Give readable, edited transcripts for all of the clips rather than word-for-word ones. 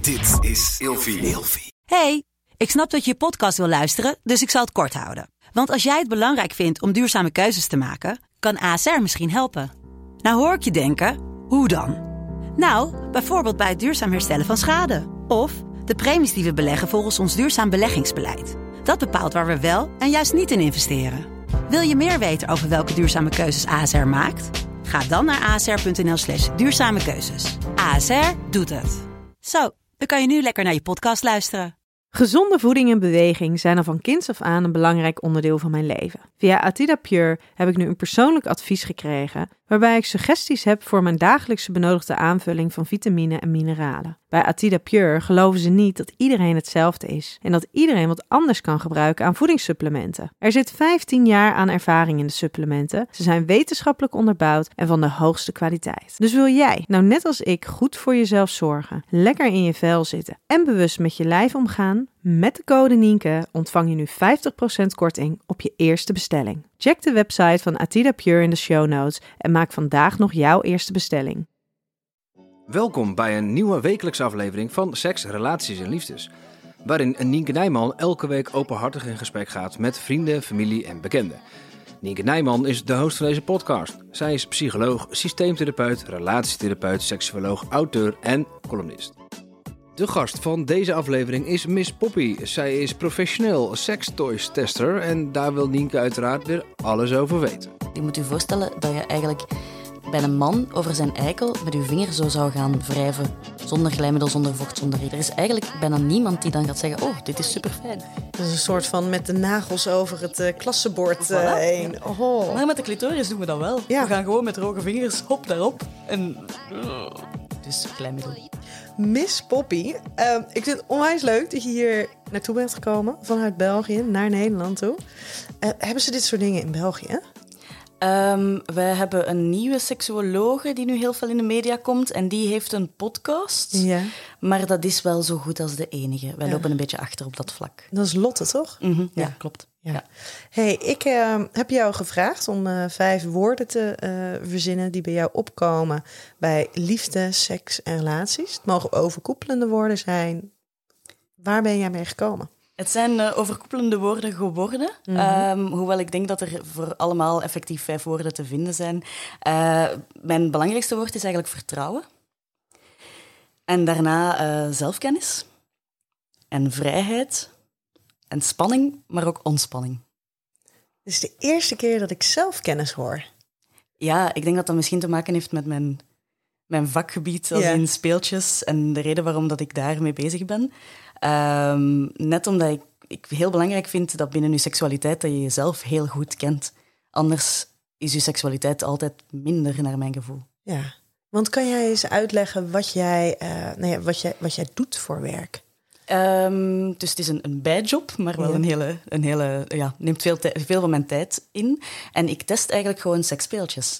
Dit is Ilfie. Hey, ik snap dat je je podcast wil luisteren, dus ik zal het kort houden. Want als jij het belangrijk vindt om duurzame keuzes te maken, kan ASR misschien helpen. Nou hoor ik je denken, hoe dan? Nou, bijvoorbeeld bij het duurzaam herstellen van schade. Of de premies die we beleggen volgens ons duurzaam beleggingsbeleid. Dat bepaalt waar we wel en juist niet in investeren. Wil je meer weten over welke duurzame keuzes ASR maakt? Ga dan naar asr.nl/duurzame keuzes. ASR doet het. Zo, dan kan je nu lekker naar je podcast luisteren. Gezonde voeding en beweging zijn al van kinds af aan een belangrijk onderdeel van mijn leven. Via Atida Pure heb ik nu een persoonlijk advies gekregen, waarbij ik suggesties heb voor mijn dagelijkse benodigde aanvulling van vitamine en mineralen. Bij Atida Pure geloven ze niet dat iedereen hetzelfde is en dat iedereen wat anders kan gebruiken aan voedingssupplementen. Er zit 15 jaar aan ervaring in de supplementen, ze zijn wetenschappelijk onderbouwd en van de hoogste kwaliteit. Dus wil jij, nou net als ik, goed voor jezelf zorgen, lekker in je vel zitten en bewust met je lijf omgaan? Met de code Nienke ontvang je nu 50% korting op je eerste bestelling. Check de website van Atida Pure in de show notes en maak vandaag nog jouw eerste bestelling. Welkom bij een nieuwe wekelijkse aflevering van Seks, Relaties en Liefdes. Waarin Nienke Nijman elke week openhartig in gesprek gaat met vrienden, familie en bekenden. Nienke Nijman is de host van deze podcast. Zij is psycholoog, systeemtherapeut, relatietherapeut, seksuoloog, auteur en columnist. De gast van deze aflevering is Miss Poppy. Zij is professioneel sextoys tester en daar wil Nienke uiteraard weer alles over weten. Je moet je voorstellen dat je eigenlijk bij een man over zijn eikel met je vinger zo zou gaan wrijven. Zonder glijmiddel, zonder vocht, zonder iets. Er is eigenlijk bijna niemand die dan gaat zeggen, oh, dit is super fijn. Dat is een soort van met de nagels over het klassenbord heen. Oh. Maar met de clitoris doen we dat wel. Ja. We gaan gewoon met droge vingers, hop, daarop. En dus glijmiddel. Miss Poppy, ik vind het onwijs leuk dat je hier naartoe bent gekomen. Vanuit België naar Nederland toe. Hebben ze dit soort dingen in België? We hebben een nieuwe seksuologe die nu heel veel in de media komt. En die heeft een podcast. Ja. Maar dat is wel zo goed als de enige. Wij lopen een beetje achter op dat vlak. Dat is Lotte, toch? Mm-hmm, ja, klopt. Ja. Hey, ik heb jou gevraagd om 5 woorden te verzinnen die bij jou opkomen bij liefde, seks en relaties. Het mogen overkoepelende woorden zijn. Waar ben jij mee gekomen? Het zijn overkoepelende woorden geworden. Mm-hmm. Hoewel ik denk dat er voor allemaal effectief 5 woorden te vinden zijn. Mijn belangrijkste woord is eigenlijk vertrouwen. En daarna zelfkennis. En vrijheid. En spanning, maar ook ontspanning. Het is de eerste keer dat ik zelfkennis hoor. Ja, ik denk dat dat misschien te maken heeft met mijn vakgebied als in speeltjes. En de reden waarom dat ik daarmee bezig ben. Net omdat ik heel belangrijk vind dat binnen je seksualiteit dat je jezelf heel goed kent. Anders is je seksualiteit altijd minder, naar mijn gevoel. Ja, want kan jij eens uitleggen wat jij doet voor werk? Dus het is een bijjob, maar wel een hele neemt veel van mijn tijd in. En ik test eigenlijk gewoon seksspeeltjes.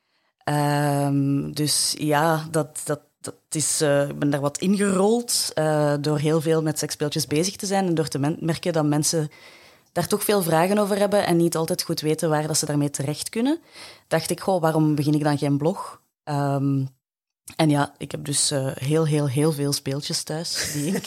Dus ja, dat is, ik ben daar wat ingerold door heel veel met seksspeeltjes bezig te zijn en door te merken dat mensen daar toch veel vragen over hebben en niet altijd goed weten waar dat ze daarmee terecht kunnen. Dacht ik, waarom begin ik dan geen blog? En ja, ik heb dus heel veel speeltjes thuis. Die ik...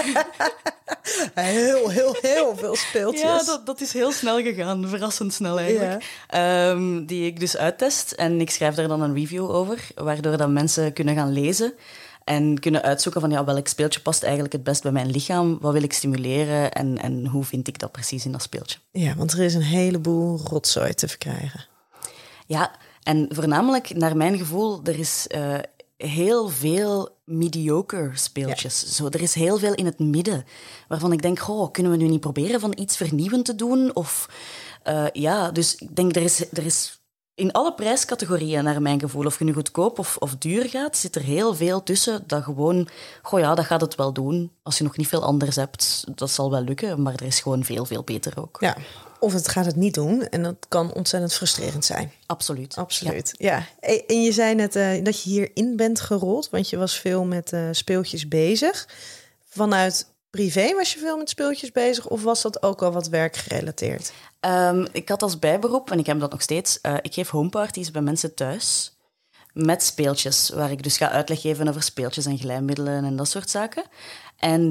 heel veel speeltjes. Ja, dat is heel snel gegaan. Verrassend snel eigenlijk. Ja. Die ik dus uittest. En ik schrijf daar dan een review over. Waardoor dat mensen kunnen gaan lezen. En kunnen uitzoeken van welk speeltje past eigenlijk het best bij mijn lichaam. Wat wil ik stimuleren en hoe vind ik dat precies in dat speeltje. Ja, want er is een heleboel rotzooi te verkrijgen. Ja, en voornamelijk naar mijn gevoel, er is... heel veel mediocre speeltjes. Ja. Zo, er is heel veel in het midden. Waarvan ik denk, kunnen we nu niet proberen van iets vernieuwend te doen? Of dus ik denk, er is in alle prijscategorieën naar mijn gevoel, of je nu goedkoop of duur gaat, zit er heel veel tussen dat gewoon, dat gaat het wel doen. Als je nog niet veel anders hebt, dat zal wel lukken, maar er is gewoon veel beter ook. Ja. Of het gaat het niet doen en dat kan ontzettend frustrerend zijn. Absoluut. Ja. En je zei net dat je hierin bent gerold, want je was veel met speeltjes bezig. Vanuit privé was je veel met speeltjes bezig of was dat ook al wat werkgerelateerd? Ik had als bijberoep, en ik heb dat nog steeds, ik geef homeparties bij mensen thuis. met speeltjes, waar ik dus ga uitleg geven over speeltjes en glijmiddelen en dat soort zaken. En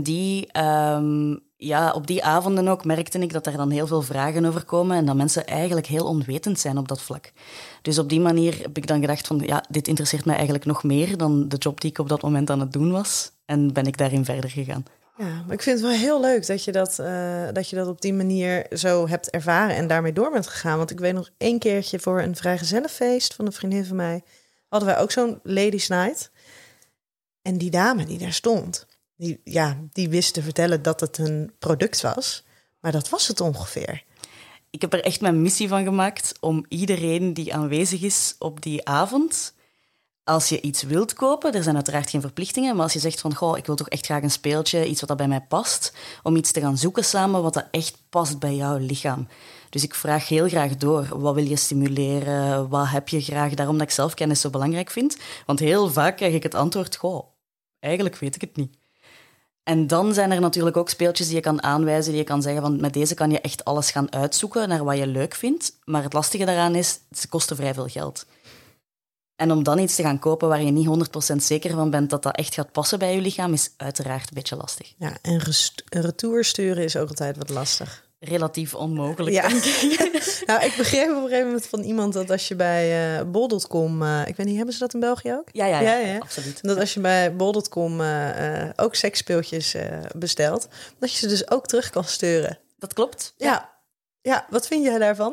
op die avonden ook merkte ik dat er dan heel veel vragen over komen en dat mensen eigenlijk heel onwetend zijn op dat vlak. Dus op die manier heb ik dan gedacht van, dit interesseert mij eigenlijk nog meer dan de job die ik op dat moment aan het doen was. En ben ik daarin verder gegaan. Ja, maar ik vind het wel heel leuk dat je dat op die manier zo hebt ervaren en daarmee door bent gegaan. Want ik weet nog 1 keertje voor een vrijgezellenfeest van een vriendin van mij, hadden wij ook zo'n ladies night. En die dame die daar stond, die wist te vertellen dat het een product was. Maar dat was het ongeveer. Ik heb er echt mijn missie van gemaakt om iedereen die aanwezig is op die avond, als je iets wilt kopen, er zijn uiteraard geen verplichtingen, maar als je zegt van, ik wil toch echt graag een speeltje, iets wat bij mij past, om iets te gaan zoeken samen wat dat echt past bij jouw lichaam. Dus ik vraag heel graag door, wat wil je stimuleren, wat heb je graag, daarom dat ik zelfkennis zo belangrijk vind. Want heel vaak krijg ik het antwoord, eigenlijk weet ik het niet. En dan zijn er natuurlijk ook speeltjes die je kan aanwijzen, die je kan zeggen van met deze kan je echt alles gaan uitzoeken naar wat je leuk vindt. Maar het lastige daaraan is, ze kosten vrij veel geld. En om dan iets te gaan kopen waar je niet 100% zeker van bent dat dat echt gaat passen bij je lichaam, is uiteraard een beetje lastig. Ja, en retour sturen is ook altijd wat lastig. Relatief onmogelijk, ja. denk ik. Nou, ik begreep op een gegeven moment van iemand dat als je bij bol.com... ik weet niet, hebben ze dat in België ook? Ja, absoluut. Dat als je bij bol.com ook seksspeeltjes bestelt, dat je ze dus ook terug kan sturen. Dat klopt. Ja, wat vind jij daarvan?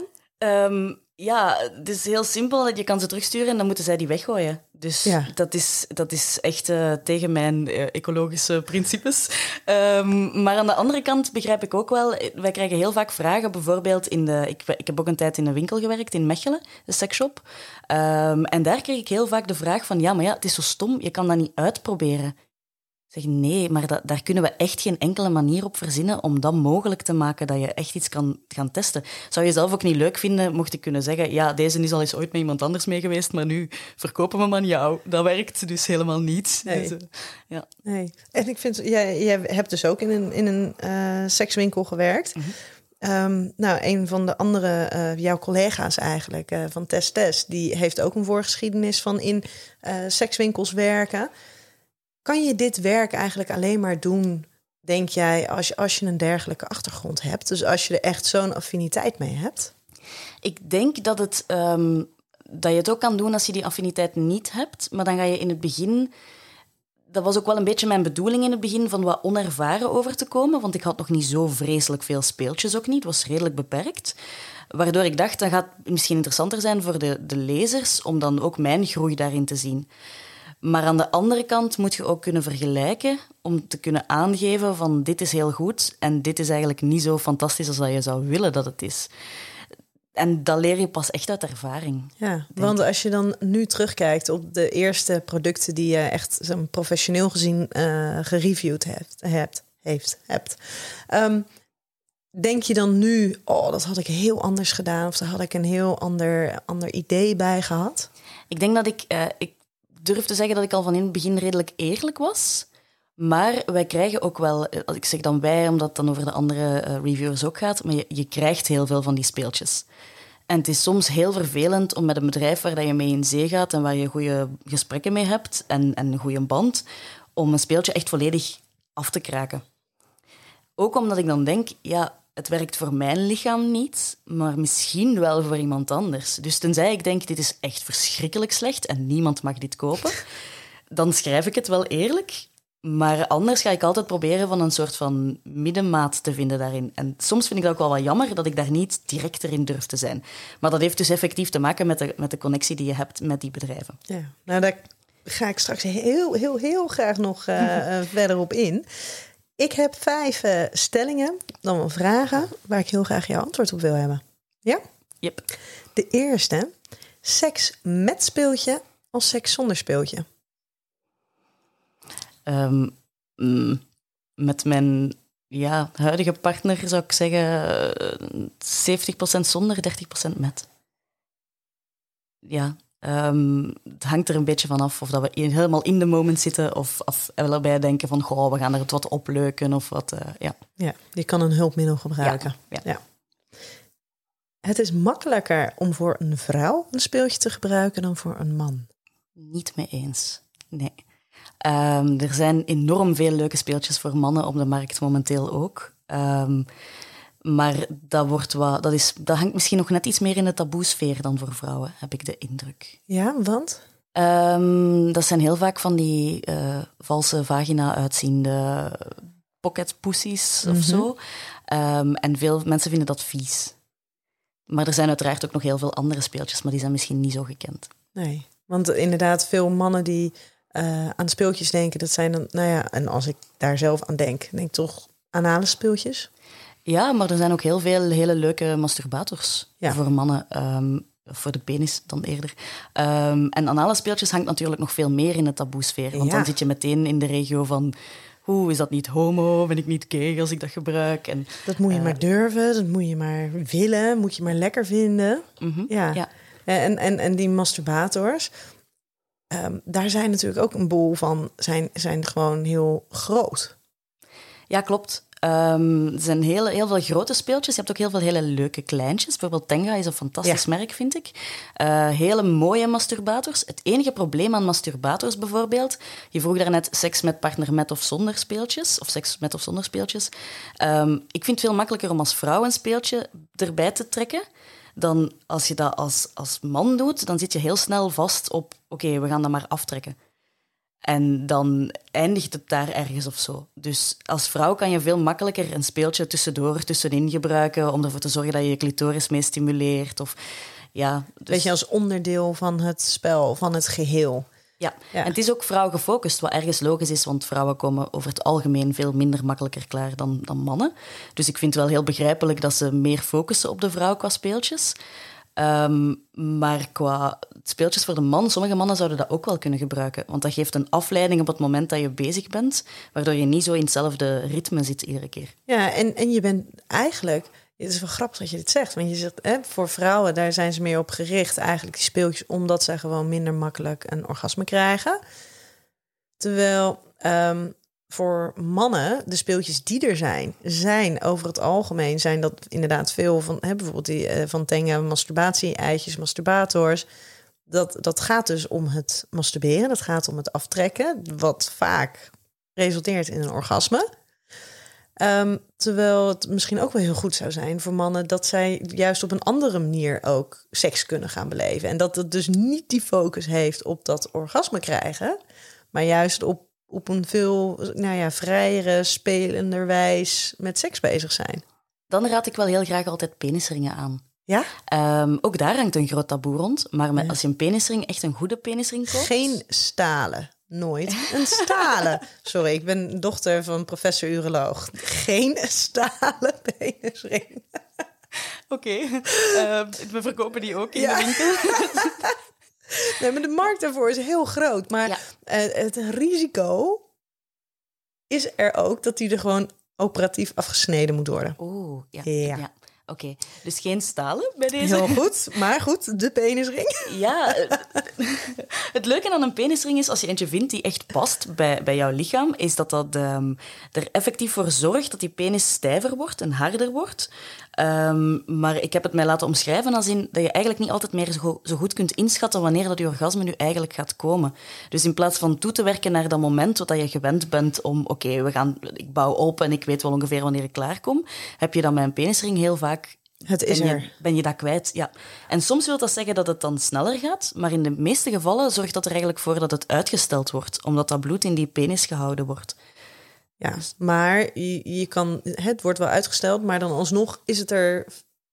Het is heel simpel. Je kan ze terugsturen en dan moeten zij die weggooien. Dus dat is echt tegen mijn ecologische principes. Maar aan de andere kant begrijp ik ook wel, wij krijgen heel vaak vragen, bijvoorbeeld ik heb ook een tijd in een winkel gewerkt in Mechelen, de seksshop. En daar kreeg ik heel vaak de vraag van, maar het is zo stom, je kan dat niet uitproberen. Ik zeg, nee, maar daar kunnen we echt geen enkele manier op verzinnen om dat mogelijk te maken, dat je echt iets kan gaan testen. Zou je zelf ook niet leuk vinden, mocht ik kunnen zeggen, deze is al eens ooit met iemand anders mee geweest, maar nu verkopen we hem aan jou. Dat werkt dus helemaal niet. Nee. Dus, Nee. En ik vind, jij hebt dus ook in een sekswinkel gewerkt. Mm-hmm. Een van de andere, jouw collega's eigenlijk, van Test, die heeft ook een voorgeschiedenis van in sekswinkels werken. Kan je dit werk eigenlijk alleen maar doen, denk jij, als je een dergelijke achtergrond hebt? Dus als je er echt zo'n affiniteit mee hebt? Ik denk dat je het ook kan doen als je die affiniteit niet hebt. Maar dan ga je in het begin... Dat was ook wel een beetje mijn bedoeling in het begin, van wat onervaren over te komen. Want ik had nog niet zo vreselijk veel speeltjes ook niet. Het was redelijk beperkt. Waardoor ik dacht, dat gaat misschien interessanter zijn voor de lezers, om dan ook mijn groei daarin te zien. Maar aan de andere kant moet je ook kunnen vergelijken om te kunnen aangeven van dit is heel goed en dit is eigenlijk niet zo fantastisch als dat je zou willen dat het is. En dat leer je pas echt uit ervaring. Ja, want als je dan nu terugkijkt op de eerste producten die je echt professioneel gezien gereviewd hebt. Denk je dan nu, dat had ik heel anders gedaan of daar had ik een heel ander idee bij gehad? Ik denk dat ik durf te zeggen dat ik al van in het begin redelijk eerlijk was. Maar wij krijgen ook wel, ik zeg dan wij, omdat het dan over de andere reviewers ook gaat, maar je krijgt heel veel van die speeltjes. En het is soms heel vervelend om met een bedrijf waar je mee in zee gaat en waar je goede gesprekken mee hebt en een goede band, om een speeltje echt volledig af te kraken. Ook omdat ik dan denk, het werkt voor mijn lichaam niet, maar misschien wel voor iemand anders. Dus tenzij ik denk, dit is echt verschrikkelijk slecht en niemand mag dit kopen, dan schrijf ik het wel eerlijk. Maar anders ga ik altijd proberen van een soort van middenmaat te vinden daarin. En soms vind ik dat ook wel wat jammer dat ik daar niet directer in durf te zijn. Maar dat heeft dus effectief te maken met de connectie die je hebt met die bedrijven. Ja, nou daar ga ik straks heel graag nog verder op in. Ik heb 5 stellingen, dan wel vragen, waar ik heel graag jouw antwoord op wil hebben. Ja? Yep. De eerste, seks met speeltje of seks zonder speeltje? Met mijn huidige partner zou ik zeggen 70% zonder, 30% met. Ja, het hangt er een beetje van af of dat we helemaal in de moment zitten of wel bij denken van, we gaan er het wat opleuken of wat, ja. Ja, je kan een hulpmiddel gebruiken. Ja. Het is makkelijker om voor een vrouw een speeltje te gebruiken dan voor een man. Niet mee eens. Nee. Er zijn enorm veel leuke speeltjes voor mannen op de markt momenteel ook. Maar dat hangt misschien nog net iets meer in de taboesfeer dan voor vrouwen, heb ik de indruk. Ja, want? Dat zijn heel vaak van die valse vagina uitziende pocketpussies of zo. En veel mensen vinden dat vies. Maar er zijn uiteraard ook nog heel veel andere speeltjes, maar die zijn misschien niet zo gekend. Nee, want inderdaad veel mannen die aan speeltjes denken, dat zijn dan, en als ik daar zelf aan denk ik toch anale speeltjes. Ja, maar er zijn ook heel veel hele leuke masturbators voor mannen. Voor de penis dan eerder. En anale speeltjes hangt natuurlijk nog veel meer in de taboesfeer. Want dan zit je meteen in de regio van... is dat niet homo? Ben ik niet gay als ik dat gebruik? En, dat moet je maar durven, dat moet je maar willen, moet je maar lekker vinden. Ja. En die masturbators... daar zijn natuurlijk ook een boel van... zijn gewoon heel groot. Ja, klopt. Er zijn heel veel grote speeltjes. Je hebt ook heel veel hele leuke kleintjes. Bijvoorbeeld Tenga is een fantastisch merk, vind ik. Hele mooie masturbators. Het enige probleem aan masturbators bijvoorbeeld... Je vroeg daarnet seks met partner met of zonder speeltjes. Of seks met of zonder speeltjes. Ik vind het veel makkelijker om als vrouw een speeltje erbij te trekken... dan als je dat als man doet, dan zit je heel snel vast op... Oké, we gaan dat maar aftrekken. En dan eindigt het daar ergens of zo. Dus als vrouw kan je veel makkelijker een speeltje tussenin gebruiken... om ervoor te zorgen dat je je clitoris mee stimuleert. Of, dus... Weet je, als onderdeel van het spel, van het geheel. Ja, en het is ook vrouwgefocust, wat ergens logisch is... want vrouwen komen over het algemeen veel minder makkelijker klaar dan mannen. Dus ik vind het wel heel begrijpelijk dat ze meer focussen op de vrouw qua speeltjes... maar qua speeltjes voor de man, sommige mannen zouden dat ook wel kunnen gebruiken. Want dat geeft een afleiding op het moment dat je bezig bent, waardoor je niet zo in hetzelfde ritme zit iedere keer. Ja, en je bent eigenlijk... Het is wel grappig dat je dit zegt. Want je zegt, voor vrouwen, daar zijn ze meer op gericht. Eigenlijk die speeltjes, omdat zij gewoon minder makkelijk een orgasme krijgen. Terwijl... voor mannen, de speeltjes die er zijn over het algemeen... zijn dat inderdaad veel van... bijvoorbeeld die van Tenga, masturbatie, eitjes, masturbators. Dat gaat dus om het masturberen. Dat gaat om het aftrekken. Wat vaak resulteert in een orgasme. Terwijl het misschien ook wel heel goed zou zijn voor mannen... dat zij juist op een andere manier ook seks kunnen gaan beleven. En dat het dus niet die focus heeft op dat orgasme krijgen... maar juist op een veel vrijere, spelender wijs met seks bezig zijn. Dan raad ik wel heel graag altijd penisringen aan. Ja? Ook daar hangt een groot taboe rond. Maar als je een penisring, echt een goede penisring koopt... Geen stalen. Nooit een stalen. Sorry, ik ben dochter van professor uroloog. Geen stalen penisring. Oké. We verkopen die ook in de winkel. Nee, maar de markt daarvoor is heel groot. Maar het risico is er ook dat die er gewoon operatief afgesneden moet worden. Oeh, ja. Oké, dus geen stalen bij deze. Heel goed, maar goed, de penisring. Ja, het leuke aan een penisring is, als je eentje vindt die echt past bij jouw lichaam, is dat er effectief voor zorgt dat die penis stijver wordt en harder wordt. Maar ik heb het mij laten omschrijven als in dat je eigenlijk niet altijd meer zo goed kunt inschatten wanneer dat je orgasme nu eigenlijk gaat komen. Dus in plaats van toe te werken naar dat moment dat je gewend bent om, ik bouw open en ik weet wel ongeveer wanneer ik klaarkom, heb je dan met een penisring heel vaak ben je dat kwijt. Ja. En soms wil dat zeggen dat het dan sneller gaat, maar in de meeste gevallen zorgt dat er eigenlijk voor dat het uitgesteld wordt, omdat dat bloed in die penis gehouden wordt. Ja, maar je kan, het wordt wel uitgesteld, maar dan alsnog is het er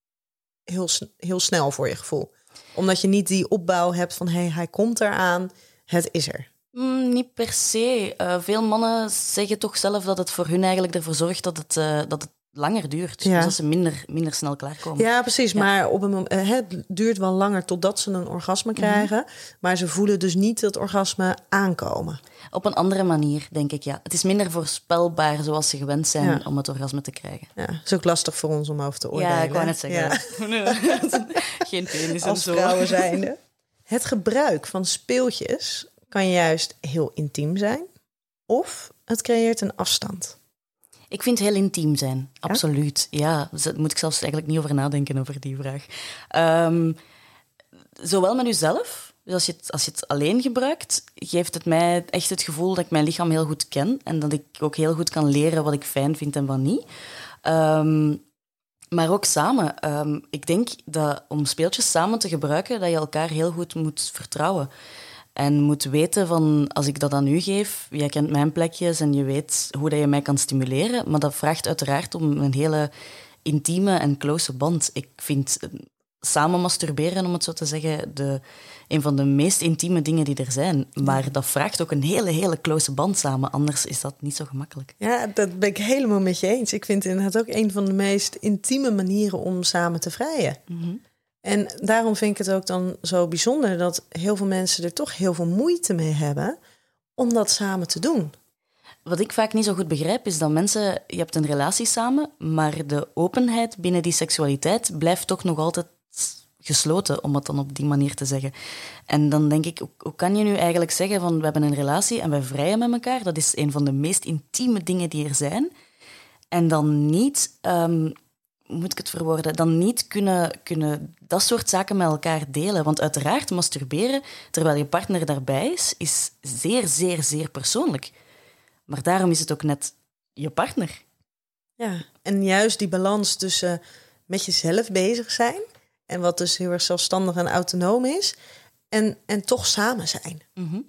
heel snel voor je gevoel. Omdat je niet die opbouw hebt van, hij komt eraan, het is er. Niet per se. Veel mannen zeggen toch zelf dat het voor hun eigenlijk ervoor zorgt dat het langer duurt. Ja. Dus dat ze minder snel klaarkomen. Ja, precies. Ja. Maar op een moment, het duurt wel langer totdat ze een orgasme krijgen. Mm-hmm. Maar ze voelen dus niet het orgasme aankomen. Op een andere manier, denk ik, ja. Het is minder voorspelbaar zoals ze gewend zijn om het orgasme te krijgen. Ja, het is ook lastig voor ons om over te oordelen. Ja, ik wou net zeggen. Ja. Geen penis als en zo. Vrouwen zijnde. Het gebruik van speeltjes kan juist heel intiem zijn. Of het creëert een afstand. Ik vind het heel intiem zijn, absoluut. Ja, daar moet ik zelfs eigenlijk niet over nadenken, over die vraag. Zowel met uzelf Dus als je het alleen gebruikt, geeft het mij echt het gevoel dat ik mijn lichaam heel goed ken en dat ik ook heel goed kan leren wat ik fijn vind en wat niet. Maar ook samen. Ik denk dat om speeltjes samen te gebruiken, dat je elkaar heel goed moet vertrouwen. En moet weten van, als ik dat aan u geef, jij kent mijn plekjes en je weet hoe dat je mij kan stimuleren. Maar dat vraagt uiteraard om een hele intieme en close band. Ik vind samen masturberen, om het zo te zeggen, een van de meest intieme dingen die er zijn. Maar dat vraagt ook een hele close band samen. Anders is dat niet zo gemakkelijk. Ja, dat ben ik helemaal met je eens. Ik vind het inderdaad ook een van de meest intieme manieren om samen te vrijen. Mm-hmm. En daarom vind ik het ook dan zo bijzonder dat heel veel mensen er toch heel veel moeite mee hebben om dat samen te doen. Wat ik vaak niet zo goed begrijp is dat mensen, je hebt een relatie samen, maar de openheid binnen die seksualiteit blijft toch nog altijd gesloten, om het dan op die manier te zeggen. En dan denk ik, hoe kan je nu eigenlijk zeggen van we hebben een relatie en wij vrijen met elkaar? Dat is een van de meest intieme dingen die er zijn. En dan niet, hoe moet ik het verwoorden, dan niet kunnen dat soort zaken met elkaar delen. Want uiteraard, masturberen, terwijl je partner daarbij is zeer persoonlijk. Maar daarom is het ook net je partner. Ja, en juist die balans tussen met jezelf bezig zijn en wat dus heel erg zelfstandig en autonoom is, en toch samen zijn. Mm-hmm.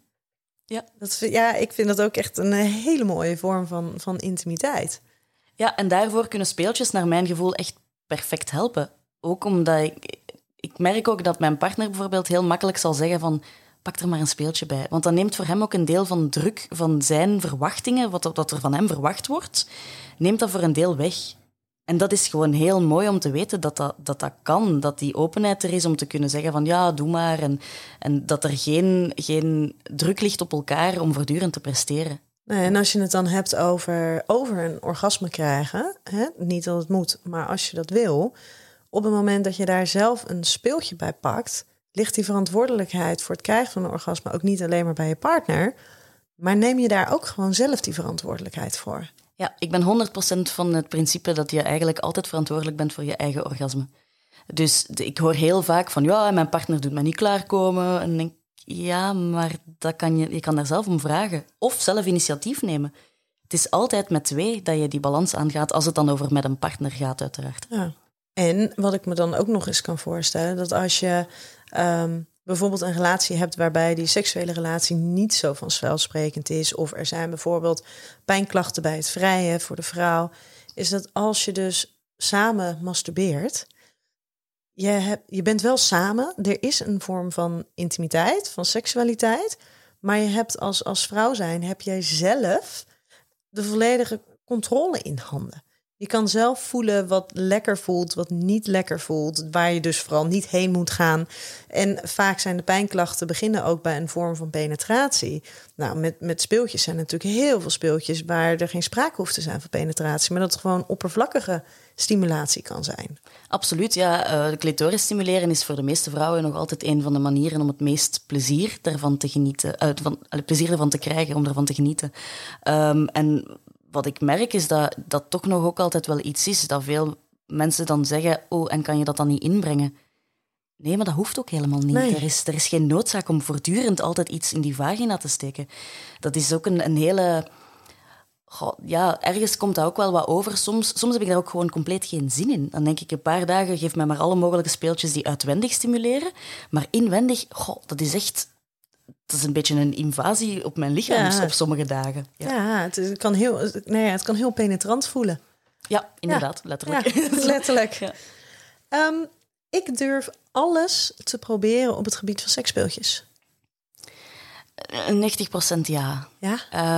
Ja. Ik vind dat ook echt een hele mooie vorm van intimiteit. Ja, en daarvoor kunnen speeltjes naar mijn gevoel echt perfect helpen. Ook omdat ik merk ook dat mijn partner bijvoorbeeld heel makkelijk zal zeggen van pak er maar een speeltje bij. Want dat neemt voor hem ook een deel van druk van zijn verwachtingen, wat er van hem verwacht wordt, neemt dat voor een deel weg. En dat is gewoon heel mooi om te weten dat kan. Dat die openheid er is om te kunnen zeggen van ja, doe maar. En dat er geen druk ligt op elkaar om voortdurend te presteren. Nee, en als je het dan hebt over een orgasme krijgen, hè, niet dat het moet, maar als je dat wil, op het moment dat je daar zelf een speeltje bij pakt, ligt die verantwoordelijkheid voor het krijgen van een orgasme ook niet alleen maar bij je partner, maar neem je daar ook gewoon zelf die verantwoordelijkheid voor. Ja, ik ben 100% van het principe dat je eigenlijk altijd verantwoordelijk bent voor je eigen orgasme. Dus ik hoor heel vaak van, ja, mijn partner doet mij niet klaarkomen. En denk, ja, maar je kan daar zelf om vragen. Of zelf initiatief nemen. Het is altijd met twee dat je die balans aangaat, als het dan over met een partner gaat, uiteraard. Ja. En wat ik me dan ook nog eens kan voorstellen, dat als je bijvoorbeeld een relatie hebt waarbij die seksuele relatie niet zo vanzelfsprekend is, of er zijn bijvoorbeeld pijnklachten bij het vrijen voor de vrouw, is dat als je dus samen masturbeert, je bent wel samen, er is een vorm van intimiteit, van seksualiteit, maar je hebt als vrouw zijn, heb jij zelf de volledige controle in handen. Je kan zelf voelen wat lekker voelt, wat niet lekker voelt, waar je dus vooral niet heen moet gaan. En vaak zijn de pijnklachten beginnen ook bij een vorm van penetratie. Nou, met speeltjes zijn natuurlijk heel veel speeltjes waar er geen sprake hoeft te zijn van penetratie, maar dat het gewoon oppervlakkige stimulatie kan zijn. Absoluut, ja. De clitoris stimuleren is voor de meeste vrouwen nog altijd een van de manieren om het meest plezier ervan te genieten, plezier ervan te krijgen, om ervan te genieten. En wat ik merk is dat toch nog ook altijd wel iets is, dat veel mensen dan zeggen, oh, en kan je dat dan niet inbrengen? Nee, maar dat hoeft ook helemaal niet. Nee. Er is geen noodzaak om voortdurend altijd iets in die vagina te steken. Dat is ook een hele... ja, ergens komt dat ook wel wat over. Soms heb ik daar ook gewoon compleet geen zin in. Dan denk ik een paar dagen, geef mij maar alle mogelijke speeltjes die uitwendig stimuleren. Maar inwendig, dat is echt... Dat is een beetje een invasie op mijn lichaam op sommige dagen. Ja, het kan heel penetrant voelen. Ja, inderdaad, letterlijk. Ja, letterlijk. Ja. Ik durf alles te proberen op het gebied van seksspeeltjes. 90% ja. Ja?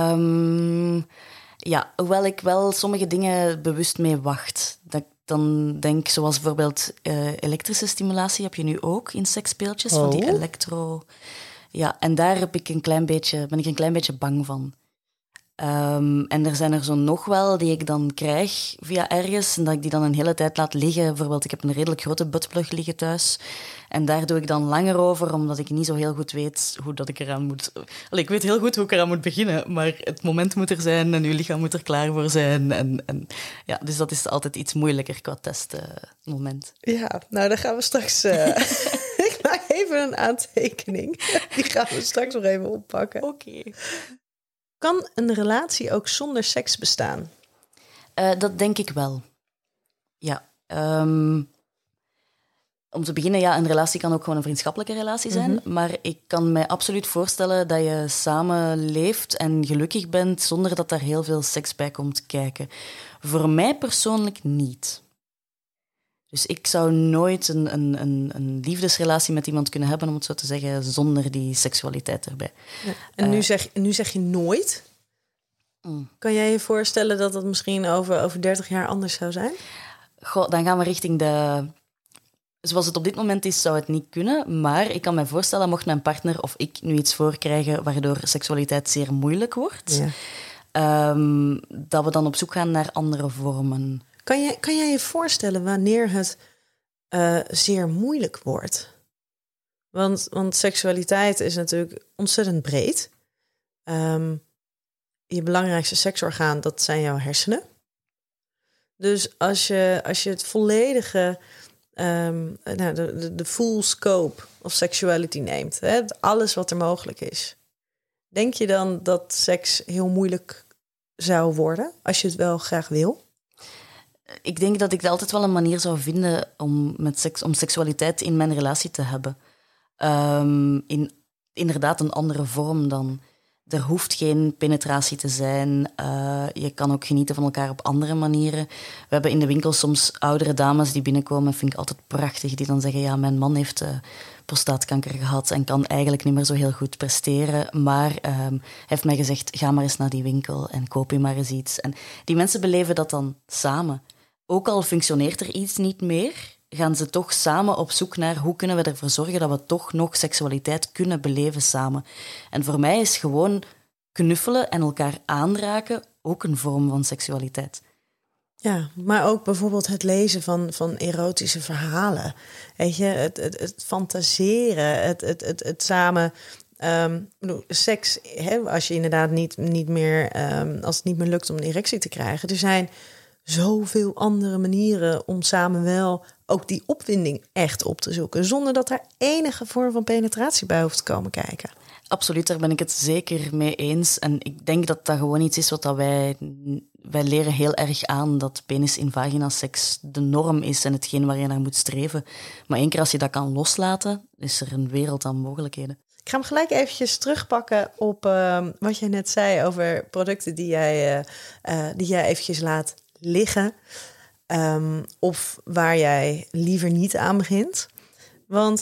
Ja, hoewel ik wel sommige dingen bewust mee wacht. Dat ik dan denk, zoals bijvoorbeeld elektrische stimulatie heb je nu ook in seksspeeltjes. Van die elektro... Ja, en daar ben ik een klein beetje bang van. En er zijn er zo nog wel die ik dan krijg via ergens en dat ik die dan een hele tijd laat liggen. Bijvoorbeeld, ik heb een redelijk grote buttplug liggen thuis. En daar doe ik dan langer over, omdat ik niet zo heel goed weet hoe dat ik eraan moet... ik weet heel goed hoe ik eraan moet beginnen, maar het moment moet er zijn en uw lichaam moet er klaar voor zijn. En ja, dus dat is altijd iets moeilijker qua testmoment. Ja, nou, daar gaan we straks... Ik maak even een aantekening. Die gaan we straks nog even oppakken. Oké. Kan een relatie ook zonder seks bestaan? Dat denk ik wel. Ja. Om te beginnen, ja, een relatie kan ook gewoon een vriendschappelijke relatie zijn. Maar ik kan mij absoluut voorstellen dat je samen leeft en gelukkig bent zonder dat daar heel veel seks bij komt kijken. Voor mij persoonlijk niet. Dus ik zou nooit een liefdesrelatie met iemand kunnen hebben, om het zo te zeggen, zonder die seksualiteit erbij. Ja. En nu zeg je nooit. Kan jij je voorstellen dat dat misschien over 30 jaar anders zou zijn? Goh, dan gaan we richting de... Zoals het op dit moment is, zou het niet kunnen. Maar ik kan me voorstellen, mocht mijn partner of ik nu iets voorkrijgen waardoor seksualiteit zeer moeilijk wordt, dat we dan op zoek gaan naar andere vormen. Kan jij je voorstellen wanneer het zeer moeilijk wordt? Want seksualiteit is natuurlijk ontzettend breed. Je belangrijkste seksorgaan, dat zijn jouw hersenen. Dus als je het volledige, de full scope of sexuality neemt, hè, alles wat er mogelijk is, denk je dan dat seks heel moeilijk zou worden als je het wel graag wil? Ik denk dat ik altijd wel een manier zou vinden om seksualiteit in mijn relatie te hebben. In inderdaad een andere vorm dan. Er hoeft geen penetratie te zijn. Je kan ook genieten van elkaar op andere manieren. We hebben in de winkel soms oudere dames die binnenkomen, vind ik altijd prachtig, die dan zeggen, ja, mijn man heeft prostaatkanker gehad en kan eigenlijk niet meer zo heel goed presteren, maar hij heeft mij gezegd, ga maar eens naar die winkel en koop je maar eens iets. En die mensen beleven dat dan samen. Ook al functioneert er iets niet meer, gaan ze toch samen op zoek naar hoe kunnen we ervoor zorgen dat we toch nog seksualiteit kunnen beleven samen. En voor mij is gewoon knuffelen en elkaar aanraken ook een vorm van seksualiteit. Ja, maar ook bijvoorbeeld het lezen van erotische verhalen. Weet je, het fantaseren, het samen... seks, hè, als je inderdaad niet meer... als het niet meer lukt om een erectie te krijgen. Er zijn zoveel andere manieren om samen wel ook die opwinding echt op te zoeken, zonder dat er enige vorm van penetratie bij hoeft te komen kijken. Absoluut, daar ben ik het zeker mee eens. En ik denk dat dat gewoon iets is wat dat wij leren heel erg aan, dat penis in vagina seks de norm is en hetgeen waar je naar moet streven. Maar één keer als je dat kan loslaten, is er een wereld aan mogelijkheden. Ik ga hem gelijk eventjes terugpakken op wat jij net zei over producten die jij eventjes laat liggen. Of waar jij liever niet aan begint. Want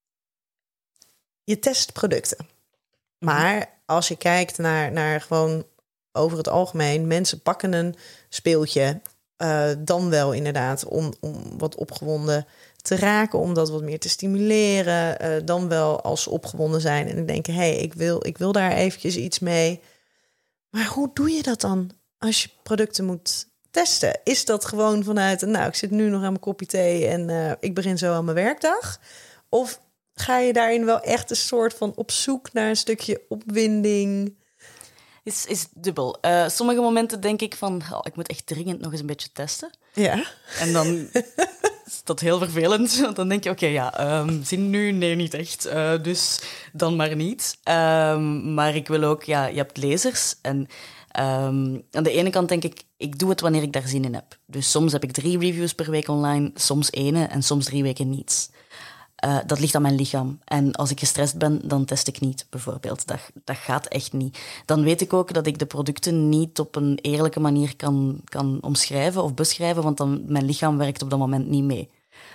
je test producten. Maar als je kijkt naar gewoon over het algemeen, mensen pakken een speeltje, dan wel inderdaad om wat opgewonden te raken, om dat wat meer te stimuleren, dan wel als ze opgewonden zijn en denken, hey, ik wil daar eventjes iets mee. Maar hoe doe je dat dan als je producten moet testen? Is dat gewoon vanuit, ik zit nu nog aan mijn kopje thee en ik begin zo aan mijn werkdag? Of ga je daarin wel echt een soort van op zoek naar een stukje opwinding? Is dubbel. Sommige momenten denk ik van, ik moet echt dringend nog eens een beetje testen. Ja. En dan is dat heel vervelend. Want dan denk je, zin nu? Nee, niet echt. Dus dan maar niet. Maar ik wil ook, je hebt lezers. En aan de ene kant denk ik doe het wanneer ik daar zin in heb. Dus soms heb ik 3 reviews per week online, soms 1 en soms 3 weken niets. Dat ligt aan mijn lichaam. En als ik gestrest ben, dan test ik niet, bijvoorbeeld. Dat gaat echt niet. Dan weet ik ook dat ik de producten niet op een eerlijke manier kan omschrijven of beschrijven, want dan mijn lichaam werkt op dat moment niet mee.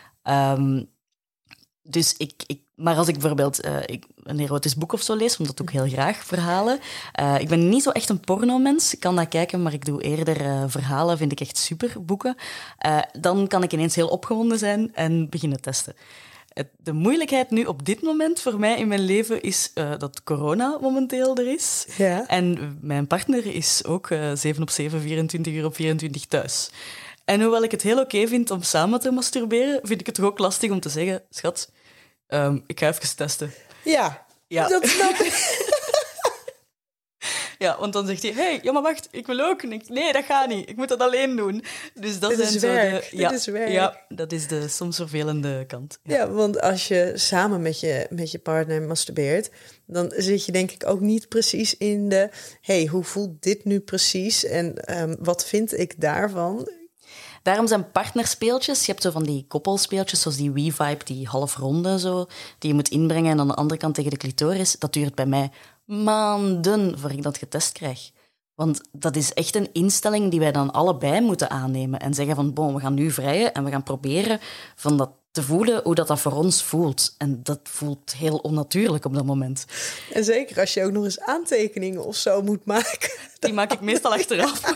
Dus maar als ik bijvoorbeeld een erotisch boek of zo lees, want dat doe ik heel graag, verhalen. Ik ben niet zo echt een pornomens. Ik kan dat kijken, maar ik doe eerder verhalen, vind ik echt super, boeken. Dan kan ik ineens heel opgewonden zijn en beginnen testen. De moeilijkheid nu op dit moment voor mij in mijn leven is dat corona momenteel er is. Ja. En mijn partner is ook 7 op 7, 24 uur op 24 thuis. En hoewel ik het heel oké vind om samen te masturberen, vind ik het toch ook lastig om te zeggen, schat, ik ga even testen. Ja, Ja. dat snap ik. Ja, want dan zegt hij, hey, ja, maar wacht, ik wil ook. En nee, dat gaat niet. Ik moet dat alleen doen. Dus dat Dit zijn is zo werk. de... Ja, Dit is werk. ja, dat is de soms vervelende kant. Ja. Ja, want als je samen met je partner masturbeert, dan zit je denk ik ook niet precies in de... hoe voelt dit nu precies en wat vind ik daarvan? Daarom zijn partnerspeeltjes, je hebt zo van die koppelspeeltjes, zoals die WeVibe, die halfronde zo, die je moet inbrengen en aan de andere kant tegen de clitoris. Dat duurt bij mij maanden voor ik dat getest krijg. Want dat is echt een instelling die wij dan allebei moeten aannemen en zeggen van, we gaan nu vrijen en we gaan proberen van dat te voelen hoe dat voor ons voelt. En dat voelt heel onnatuurlijk op dat moment. En zeker als je ook nog eens aantekeningen of zo moet maken. Die maak ik meestal achteraf.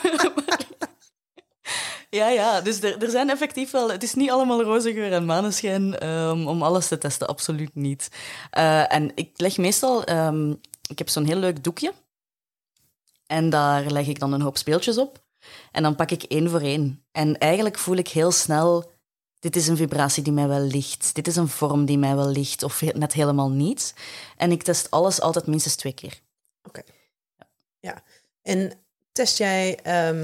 Ja, dus er zijn effectief wel... Het is niet allemaal roze geur en maneschijn om alles te testen, absoluut niet. En ik leg meestal... ik heb zo'n heel leuk doekje. En daar leg ik dan een hoop speeltjes op. En dan pak ik 1 voor 1. En eigenlijk voel ik heel snel... Dit is een vibratie die mij wel ligt. Dit is een vorm die mij wel ligt. Of net helemaal niet. En ik test alles altijd minstens 2 keer. Oké. Ja. En test jij...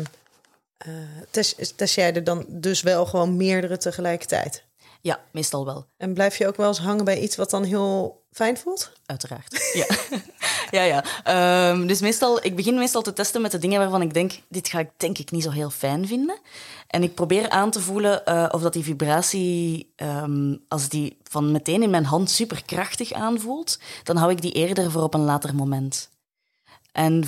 test jij er dan dus wel gewoon meerdere tegelijkertijd? Ja, meestal wel. En blijf je ook wel eens hangen bij iets wat dan heel fijn voelt? Uiteraard, ja. Dus ik begin meestal te testen met de dingen waarvan ik denk, dit ga ik denk ik niet zo heel fijn vinden. En ik probeer aan te voelen of dat die vibratie, als die van meteen in mijn hand superkrachtig aanvoelt, dan hou ik die eerder voor op een later moment. En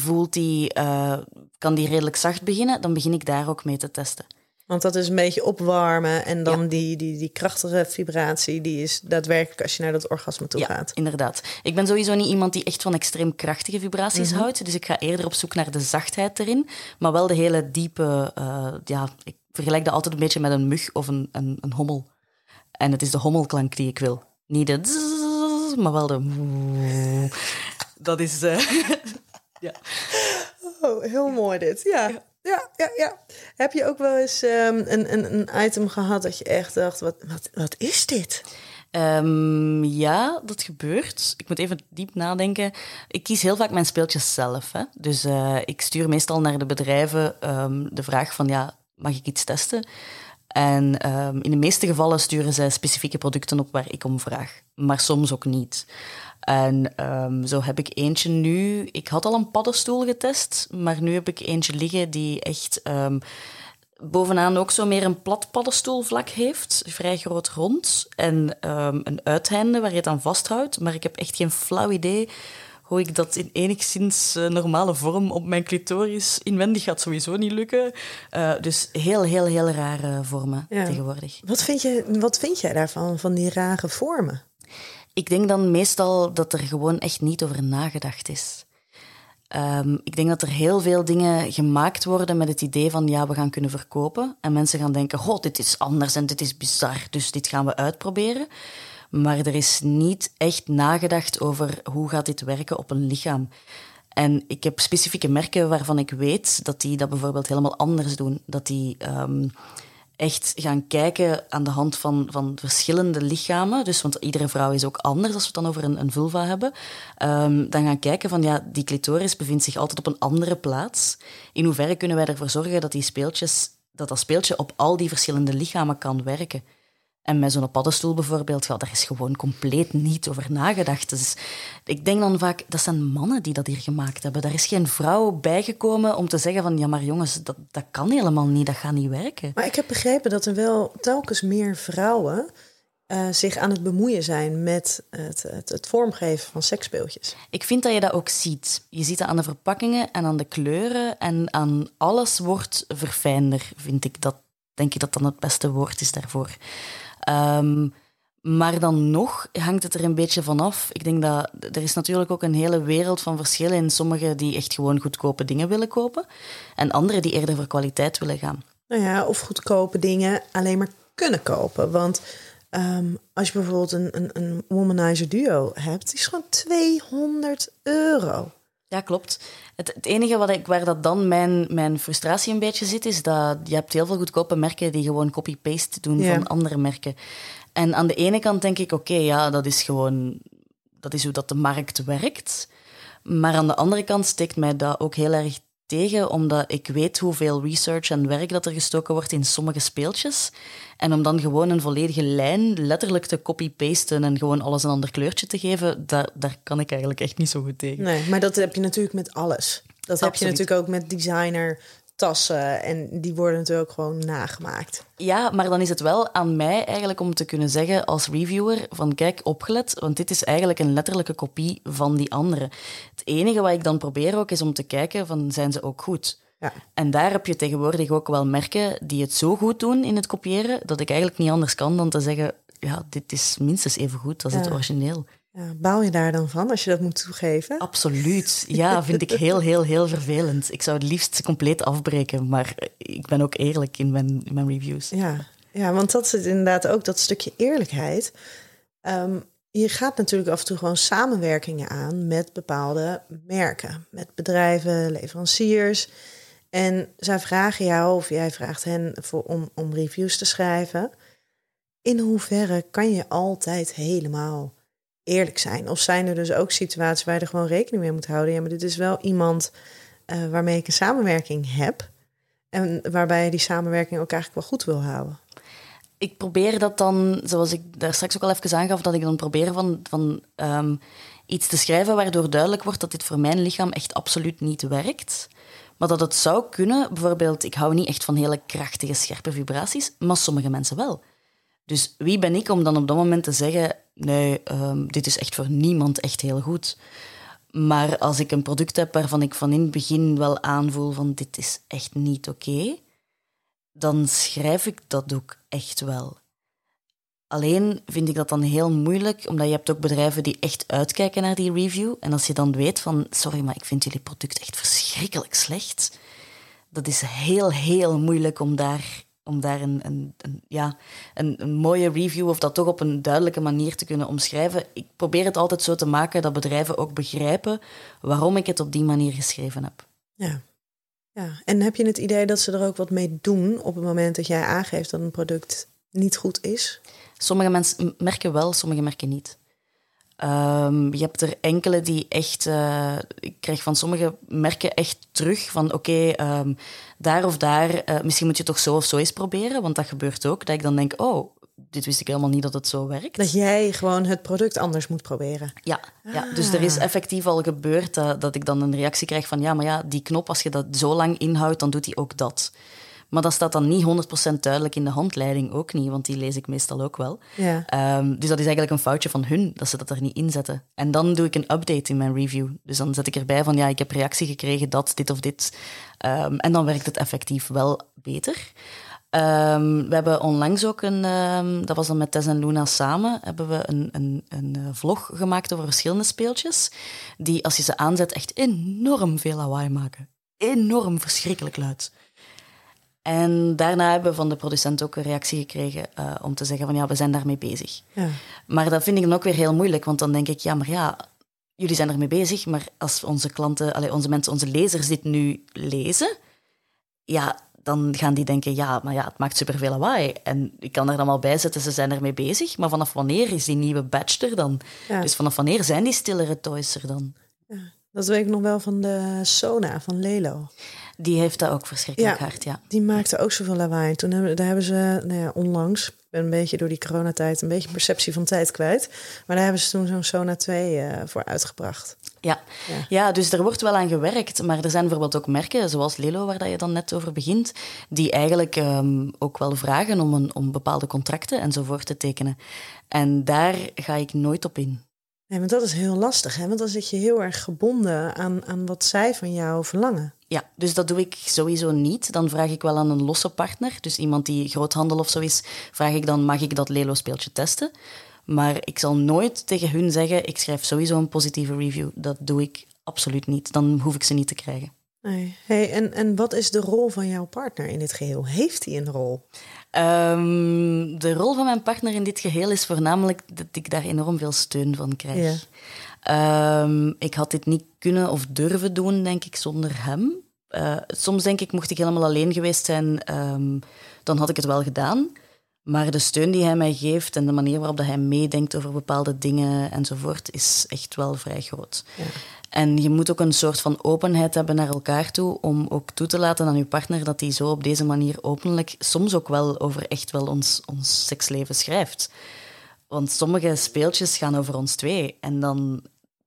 kan die redelijk zacht beginnen, dan begin ik daar ook mee te testen. Want dat is een beetje opwarmen en dan die krachtige vibratie, die is daadwerkelijk als je naar dat orgasme toe gaat. Inderdaad. Ik ben sowieso niet iemand die echt van extreem krachtige vibraties houdt, dus ik ga eerder op zoek naar de zachtheid erin, maar wel de hele diepe, ik vergelijk dat altijd een beetje met een mug of een hommel. En het is de hommelklank die ik wil. Niet de zzz, maar wel de... Dat is... Ja. Oh, heel mooi dit. Ja. Heb je ook wel eens een item gehad dat je echt dacht, wat is dit? Ja, dat gebeurt. Ik moet even diep nadenken. Ik kies heel vaak mijn speeltjes zelf. Hè? Dus ik stuur meestal naar de bedrijven de vraag van, mag ik iets testen? En in de meeste gevallen sturen zij specifieke producten op waar ik om vraag. Maar soms ook niet. En zo heb ik eentje nu... Ik had al een paddenstoel getest, maar nu heb ik eentje liggen die echt bovenaan ook zo meer een plat paddenstoelvlak heeft. Vrij groot rond. En een uiteinde waar je het aan vasthoudt. Maar ik heb echt geen flauw idee hoe ik dat in enigszins normale vorm op mijn clitoris... Inwendig gaat sowieso niet lukken. Dus heel, heel, heel rare vormen tegenwoordig. Wat vind jij daarvan, van die rare vormen? Ik denk dan meestal dat er gewoon echt niet over nagedacht is. Ik denk dat er heel veel dingen gemaakt worden met het idee van we gaan kunnen verkopen. En mensen gaan denken, dit is anders en dit is bizar, dus dit gaan we uitproberen. Maar er is niet echt nagedacht over hoe gaat dit werken op een lichaam. En ik heb specifieke merken waarvan ik weet dat die dat bijvoorbeeld helemaal anders doen. Dat die... echt gaan kijken aan de hand van verschillende lichamen. Dus, want iedere vrouw is ook anders als we het dan over een vulva hebben. Dan gaan kijken van, die clitoris bevindt zich altijd op een andere plaats. In hoeverre kunnen wij ervoor zorgen dat dat speeltje op al die verschillende lichamen kan werken? En met zo'n paddenstoel bijvoorbeeld, daar is gewoon compleet niet over nagedacht. Dus ik denk dan vaak, dat zijn mannen die dat hier gemaakt hebben. Daar is geen vrouw bijgekomen om te zeggen van, maar jongens, dat kan helemaal niet, dat gaat niet werken. Maar ik heb begrepen dat er wel telkens meer vrouwen zich aan het bemoeien zijn met het vormgeven van seksspeeltjes. Ik vind dat je dat ook ziet. Je ziet dat aan de verpakkingen en aan de kleuren en aan alles wordt verfijnder, denk ik dat dan het beste woord is daarvoor. Maar dan nog hangt het er een beetje vanaf. Ik denk dat er is natuurlijk ook een hele wereld van verschillen in sommigen die echt gewoon goedkope dingen willen kopen en anderen die eerder voor kwaliteit willen gaan. Nou ja, of goedkope dingen alleen maar kunnen kopen. Want als je bijvoorbeeld een womanizer duo hebt, die is gewoon €200. Ja, klopt. Het enige waar dat dan mijn frustratie een beetje zit, is dat je hebt heel veel goedkope merken die gewoon copy-paste doen van andere merken. En aan de ene kant denk ik, dat is hoe dat de markt werkt. Maar aan de andere kant steekt mij dat ook heel erg tegen, omdat ik weet hoeveel research en werk dat er gestoken wordt in sommige speeltjes. En om dan gewoon een volledige lijn letterlijk te copy-pasten en gewoon alles een ander kleurtje te geven, daar kan ik eigenlijk echt niet zo goed tegen. Nee, maar dat heb je natuurlijk met alles. Dat heb je Absoluut. natuurlijk ook met designer tassen. En die worden natuurlijk ook gewoon nagemaakt. Ja, maar dan is het wel aan mij eigenlijk om te kunnen zeggen als reviewer van kijk, opgelet, want dit is eigenlijk een letterlijke kopie van die andere. Het enige wat ik dan probeer ook is om te kijken van zijn ze ook goed? Ja. En daar heb je tegenwoordig ook wel merken die het zo goed doen in het kopiëren, dat ik eigenlijk niet anders kan dan te zeggen, ja, dit is minstens even goed als het origineel. Ja, baal je daar dan van als je dat moet toegeven? Absoluut. Ja, vind ik heel, heel, heel vervelend. Ik zou het liefst compleet afbreken, maar ik ben ook eerlijk in mijn reviews. Ja, want dat is inderdaad ook dat stukje eerlijkheid. Je gaat natuurlijk af en toe gewoon samenwerkingen aan met bepaalde merken. Met bedrijven, leveranciers. En zij vragen jou, of jij vraagt hen om reviews te schrijven. In hoeverre kan je altijd helemaal eerlijk zijn? Of zijn er dus ook situaties waar je er gewoon rekening mee moet houden? Ja, maar dit is wel iemand waarmee ik een samenwerking heb. En waarbij je die samenwerking ook eigenlijk wel goed wil houden. Ik probeer dat dan, zoals ik daar straks ook al even aangaf, dat ik dan probeer van iets te schrijven waardoor duidelijk wordt dat dit voor mijn lichaam echt absoluut niet werkt. Maar dat het zou kunnen, bijvoorbeeld, ik hou niet echt van hele krachtige, scherpe vibraties, maar sommige mensen wel. Dus wie ben ik om dan op dat moment te zeggen, nee, dit is echt voor niemand echt heel goed. Maar als ik een product heb waarvan ik van in het begin wel aanvoel van dit is echt niet oké, dan schrijf ik dat ook echt wel. Alleen vind ik dat dan heel moeilijk, omdat je hebt ook bedrijven die echt uitkijken naar die review. En als je dan weet van, sorry, maar ik vind jullie product echt verschrikkelijk slecht. Dat is heel, heel moeilijk om daar een mooie review of dat toch op een duidelijke manier te kunnen omschrijven. Ik probeer het altijd zo te maken dat bedrijven ook begrijpen waarom ik het op die manier geschreven heb. Ja. En heb je het idee dat ze er ook wat mee doen op het moment dat jij aangeeft dat een product niet goed is? Sommige mensen merken wel, sommige merken niet. Je hebt er enkele die echt... ik krijg van sommige merken echt terug van oké, daar of daar, misschien moet je toch zo of zo eens proberen, want dat gebeurt ook. Dat ik dan denk, oh, dit wist ik helemaal niet dat het zo werkt. Dat jij gewoon het product anders moet proberen. Ja, dus er is effectief al gebeurd dat ik dan een reactie krijg van ja, maar ja, die knop, als je dat zo lang inhoudt, dan doet hij ook dat. Maar dat staat dan niet 100% duidelijk in de handleiding, ook niet, want die lees ik meestal ook wel. Ja. Dus dat is eigenlijk een foutje van hun, dat ze dat er niet in zetten. En dan doe ik een update in mijn review. Dus dan zet ik erbij van, ja, ik heb reactie gekregen, dat, dit of dit. En dan werkt het effectief wel beter. We hebben onlangs ook dat was dan met Tess en Luna samen, hebben we een vlog gemaakt over verschillende speeltjes, die, als je ze aanzet, echt enorm veel lawaai maken. Enorm verschrikkelijk luid. En daarna hebben we van de producent ook een reactie gekregen om te zeggen van ja, we zijn daarmee bezig. Ja. Maar dat vind ik dan ook weer heel moeilijk, want dan denk ik, ja, maar ja, jullie zijn ermee bezig, maar als onze klanten, onze mensen, onze lezers dit nu lezen, ja, dan gaan die denken, ja, maar ja, het maakt superveel lawaai. En ik kan er dan wel bij zetten, ze zijn ermee bezig, maar vanaf wanneer is die nieuwe badge er dan? Ja. Dus vanaf wanneer zijn die stillere toys er dan? Ja. Dat weet ik nog wel van de Sona van Lelo. Die heeft dat ook verschrikkelijk hard, ja. Die maakte ook zoveel lawaai. Daar hebben ze, onlangs, ik ben een beetje door die coronatijd een beetje perceptie van tijd kwijt. Maar daar hebben ze toen zo'n Sona 2 voor uitgebracht. Ja, dus er wordt wel aan gewerkt. Maar er zijn bijvoorbeeld ook merken, zoals Lelo, waar dat je dan net over begint, die eigenlijk ook wel vragen om bepaalde contracten enzovoort te tekenen. En daar ga ik nooit op in. Nee, maar dat is heel lastig, hè? Want dan zit je heel erg gebonden aan wat zij van jou verlangen. Ja, dus dat doe ik sowieso niet. Dan vraag ik wel aan een losse partner, dus iemand die groothandel of zo is, vraag ik dan, mag ik dat Lelo-speeltje testen? Maar ik zal nooit tegen hun zeggen, ik schrijf sowieso een positieve review. Dat doe ik absoluut niet. Dan hoef ik ze niet te krijgen. Nee. Hey, en wat is de rol van jouw partner in dit geheel? Heeft hij een rol? De rol van mijn partner in dit geheel is voornamelijk dat ik daar enorm veel steun van krijg. Ja. Ik had dit niet kunnen of durven doen, denk ik, zonder hem. Soms denk ik, mocht ik helemaal alleen geweest zijn, dan had ik het wel gedaan. Maar de steun die hij mij geeft en de manier waarop dat hij meedenkt over bepaalde dingen enzovoort, is echt wel vrij groot. Ja. En je moet ook een soort van openheid hebben naar elkaar toe, om ook toe te laten aan je partner dat hij zo op deze manier openlijk soms ook wel over echt wel ons seksleven schrijft. Want sommige speeltjes gaan over ons twee. En dan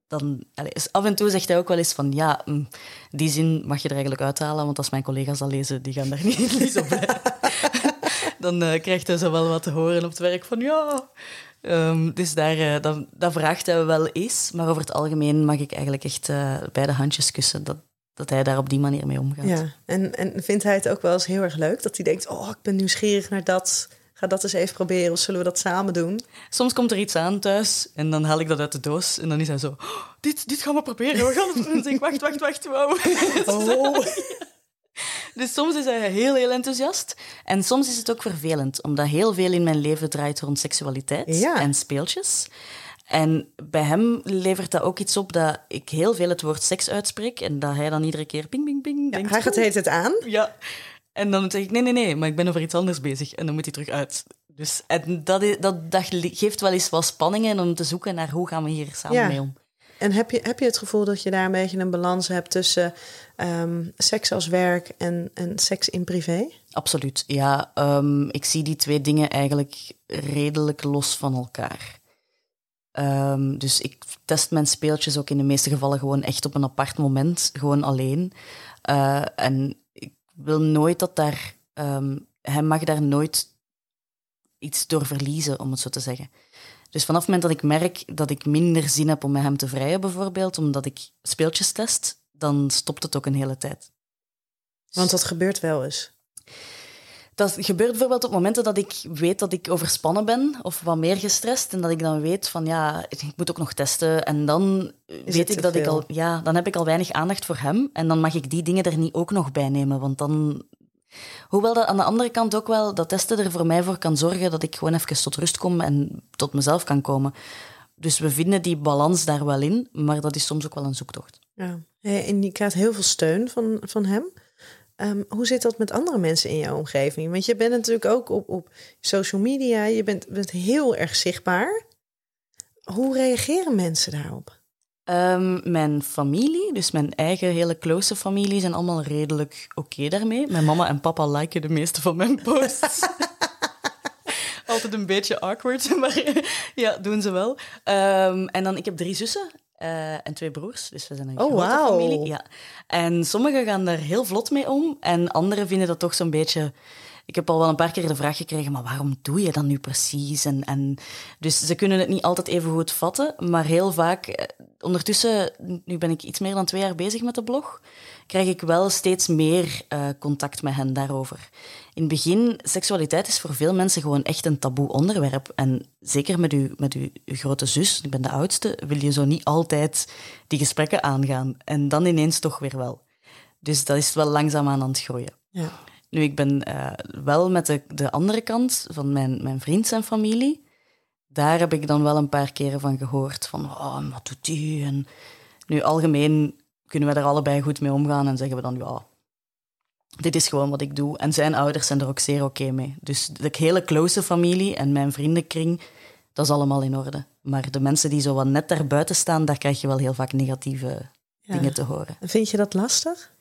af en toe zegt hij ook wel eens van ja, die zin mag je er eigenlijk uithalen, want als mijn collega's dat lezen, die gaan daar niet zo blij. Dan krijgt hij zo wel wat te horen op het werk van ja. Dus dat vraagt hij wel eens. Maar over het algemeen mag ik eigenlijk echt beide handjes kussen dat hij daar op die manier mee omgaat. Ja, en vindt hij het ook wel eens heel erg leuk? Dat hij denkt, ik ben nieuwsgierig naar dat. Ga dat eens even proberen of zullen we dat samen doen? Soms komt er iets aan thuis en dan haal ik dat uit de doos. En dan is hij zo, dit gaan we proberen. We gaan het doen. En dan denk ik, wacht, wow. Oh. Dus soms is hij heel, heel enthousiast. En soms is het ook vervelend, omdat heel veel in mijn leven draait rond seksualiteit en speeltjes. En bij hem levert dat ook iets op dat ik heel veel het woord seks uitspreek en dat hij dan iedere keer ping, ping, ping denkt. Hij gaat het heet aan? Ja. En dan zeg ik, nee, maar ik ben over iets anders bezig. En dan moet hij terug uit. Dus en dat geeft wel eens wat spanningen om te zoeken naar hoe gaan we hier samen mee om. En heb je het gevoel dat je daar een beetje een balans hebt tussen seks als werk en seks in privé? Absoluut, ja. Ik zie die twee dingen eigenlijk redelijk los van elkaar. Dus ik test mijn speeltjes ook in de meeste gevallen gewoon echt op een apart moment, gewoon alleen. En ik wil nooit dat daar... hij mag daar nooit iets door verliezen, om het zo te zeggen. Dus vanaf het moment dat ik merk dat ik minder zin heb om met hem te vrijen, bijvoorbeeld, omdat ik speeltjes test, dan stopt het ook een hele tijd. Want dat gebeurt wel eens. Dat gebeurt bijvoorbeeld op momenten dat ik weet dat ik overspannen ben of wat meer gestrest en dat ik dan weet van ja, ik moet ook nog testen en dan weet ik dat veel? Dan heb ik al weinig aandacht voor hem en dan mag ik die dingen er niet ook nog bij nemen, want dan... Hoewel dat aan de andere kant ook wel dat testen er voor mij voor kan zorgen dat ik gewoon even tot rust kom en tot mezelf kan komen. Dus we vinden die balans daar wel in, maar dat is soms ook wel een zoektocht. Ja. En je krijgt heel veel steun van hem. Hoe zit dat met andere mensen in jouw omgeving? Want je bent natuurlijk ook op social media, je bent heel erg zichtbaar. Hoe reageren mensen daarop? Mijn familie, dus mijn eigen hele close familie, zijn allemaal redelijk oké daarmee. Mijn mama en papa liken de meeste van mijn posts. Altijd een beetje awkward, maar ja, doen ze wel. En dan, ik heb 3 zussen en 2 broers, dus we zijn een grote familie. Ja. En sommigen gaan daar heel vlot mee om en anderen vinden dat toch zo'n beetje... Ik heb al wel een paar keer de vraag gekregen, maar waarom doe je dat nu precies? Dus ze kunnen het niet altijd even goed vatten, maar heel vaak... Ondertussen, nu ben ik iets meer dan 2 jaar bezig met de blog, krijg ik wel steeds meer contact met hen daarover. In het begin, seksualiteit is voor veel mensen gewoon echt een taboe onderwerp. En zeker met uw grote zus, ik ben de oudste, wil je zo niet altijd die gesprekken aangaan. En dan ineens toch weer wel. Dus dat is wel langzaamaan aan het groeien. Ja. Nu, ik ben wel met de andere kant van mijn vriend zijn familie. Daar heb ik dan wel een paar keren van gehoord. Van, wat doet die? En nu, algemeen kunnen we er allebei goed mee omgaan. En zeggen we dan, ja, dit is gewoon wat ik doe. En zijn ouders zijn er ook zeer oké mee. Dus de hele close familie en mijn vriendenkring, dat is allemaal in orde. Maar de mensen die zo wat net daarbuiten staan, daar krijg je wel heel vaak negatieve dingen te horen. Vind je dat lastig?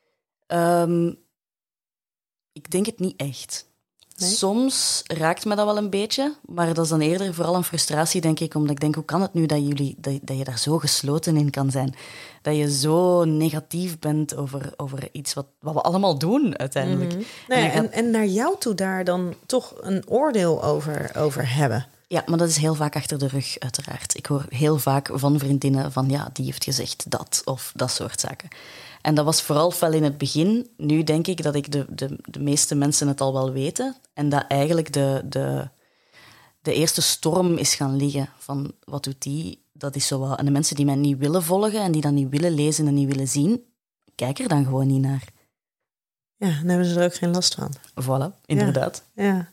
Ik denk het niet echt. Nee? Soms raakt me dat wel een beetje, maar dat is dan eerder vooral een frustratie, denk ik, omdat ik denk, hoe kan het nu dat je daar zo gesloten in kan zijn? Dat je zo negatief bent over iets wat we allemaal doen, uiteindelijk. Mm-hmm. En naar jou toe daar dan toch een oordeel over hebben? Ja, maar dat is heel vaak achter de rug, uiteraard. Ik hoor heel vaak van vriendinnen van, ja, die heeft gezegd dat, of dat soort zaken. En dat was vooral fel in het begin. Nu denk ik dat de meeste mensen het al wel weten. En dat eigenlijk de eerste storm is gaan liggen van wat doet die? Dat is zo wat. En de mensen die mij niet willen volgen en die dat niet willen lezen en niet willen zien, kijk er dan gewoon niet naar. Ja, dan hebben ze er ook geen last van. Voilà, inderdaad. Ja.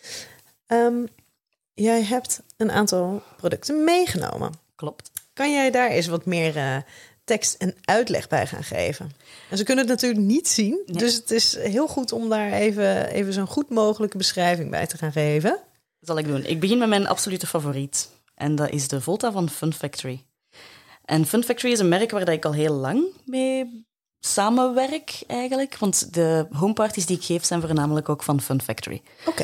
Jij hebt een aantal producten meegenomen. Klopt. Kan jij daar eens wat meer tekst en uitleg bij gaan geven. En ze kunnen het natuurlijk niet zien. Nee. Dus het is heel goed om daar even zo'n goed mogelijke beschrijving bij te gaan geven. Dat zal ik doen. Ik begin met mijn absolute favoriet. En dat is de Volta van Fun Factory. En Fun Factory is een merk waar ik al heel lang mee samenwerk eigenlijk. Want de homeparties die ik geef zijn voornamelijk ook van Fun Factory. Oké.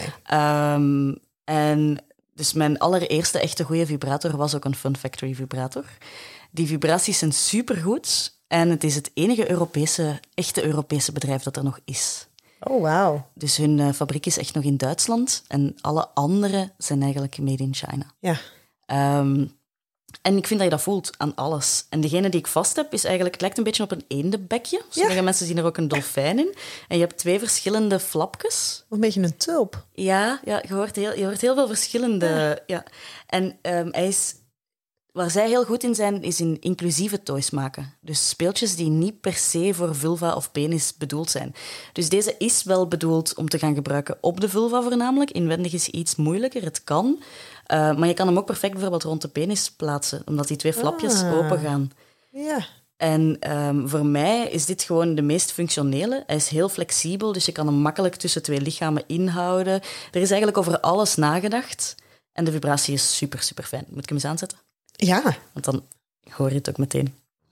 En dus mijn allereerste echte goede vibrator was ook een Fun Factory vibrator. Die vibraties zijn supergoed. En het is het enige echte Europese bedrijf dat er nog is. Oh, wauw. Dus hun fabriek is echt nog in Duitsland. En alle andere zijn eigenlijk made in China. Ja. En ik vind dat je dat voelt aan alles. En degene die ik vast heb, is eigenlijk... Het lijkt een beetje op een eendebekje. Sommige mensen zien er ook een dolfijn in. En je hebt 2 verschillende flapjes. Een beetje een tulp. Ja, je hoort heel veel verschillende... Ja. En hij is... Waar zij heel goed in zijn, is in inclusieve toys maken. Dus speeltjes die niet per se voor vulva of penis bedoeld zijn. Dus deze is wel bedoeld om te gaan gebruiken op de vulva voornamelijk. Inwendig is iets moeilijker, het kan. Maar je kan hem ook perfect bijvoorbeeld rond de penis plaatsen, omdat die 2 flapjes open gaan. Ja. En voor mij is dit gewoon de meest functionele. Hij is heel flexibel, dus je kan hem makkelijk tussen 2 lichamen inhouden. Er is eigenlijk over alles nagedacht. En de vibratie is super, super fijn. Moet ik hem eens aanzetten? Ja. Want dan hoor je het ook meteen.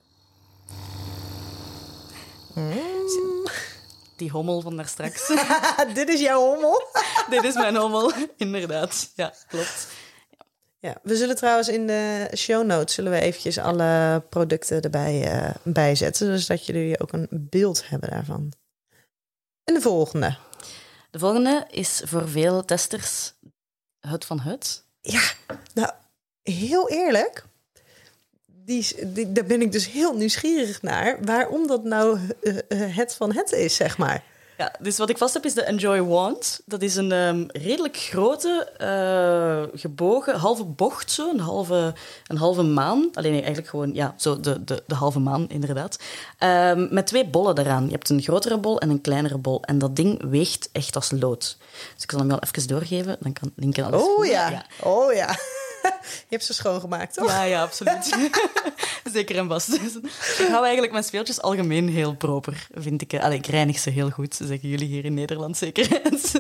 Die hommel van daar straks. Dit is jouw hommel. Dit is mijn hommel, inderdaad. Ja, klopt. Ja, we zullen trouwens in de show notes eventjes alle producten erbij bijzetten, dus dat jullie ook een beeld hebben daarvan. En de volgende. De volgende is voor veel testers Hut van Hut. Ja, nou, heel eerlijk, daar ben ik dus heel nieuwsgierig naar, waarom dat nou het van het is, zeg maar. Ja, dus wat ik vast heb is de Enjoy Wand. Dat is een redelijk grote, gebogen, halve bocht zo, een halve maan. Alleen eigenlijk gewoon, ja, zo de halve maan, inderdaad. Met 2 bollen eraan. Je hebt een grotere bol en een kleinere bol. En dat ding weegt echt als lood. Dus ik zal hem wel even doorgeven, dan kan Linken alles voelen. Ja, oh ja. Je hebt ze schoongemaakt, toch? Ja, absoluut. Zeker en vast. Ik hou eigenlijk mijn speeltjes algemeen heel proper, vind ik. Ik reinig ze heel goed, zeggen jullie hier in Nederland zeker.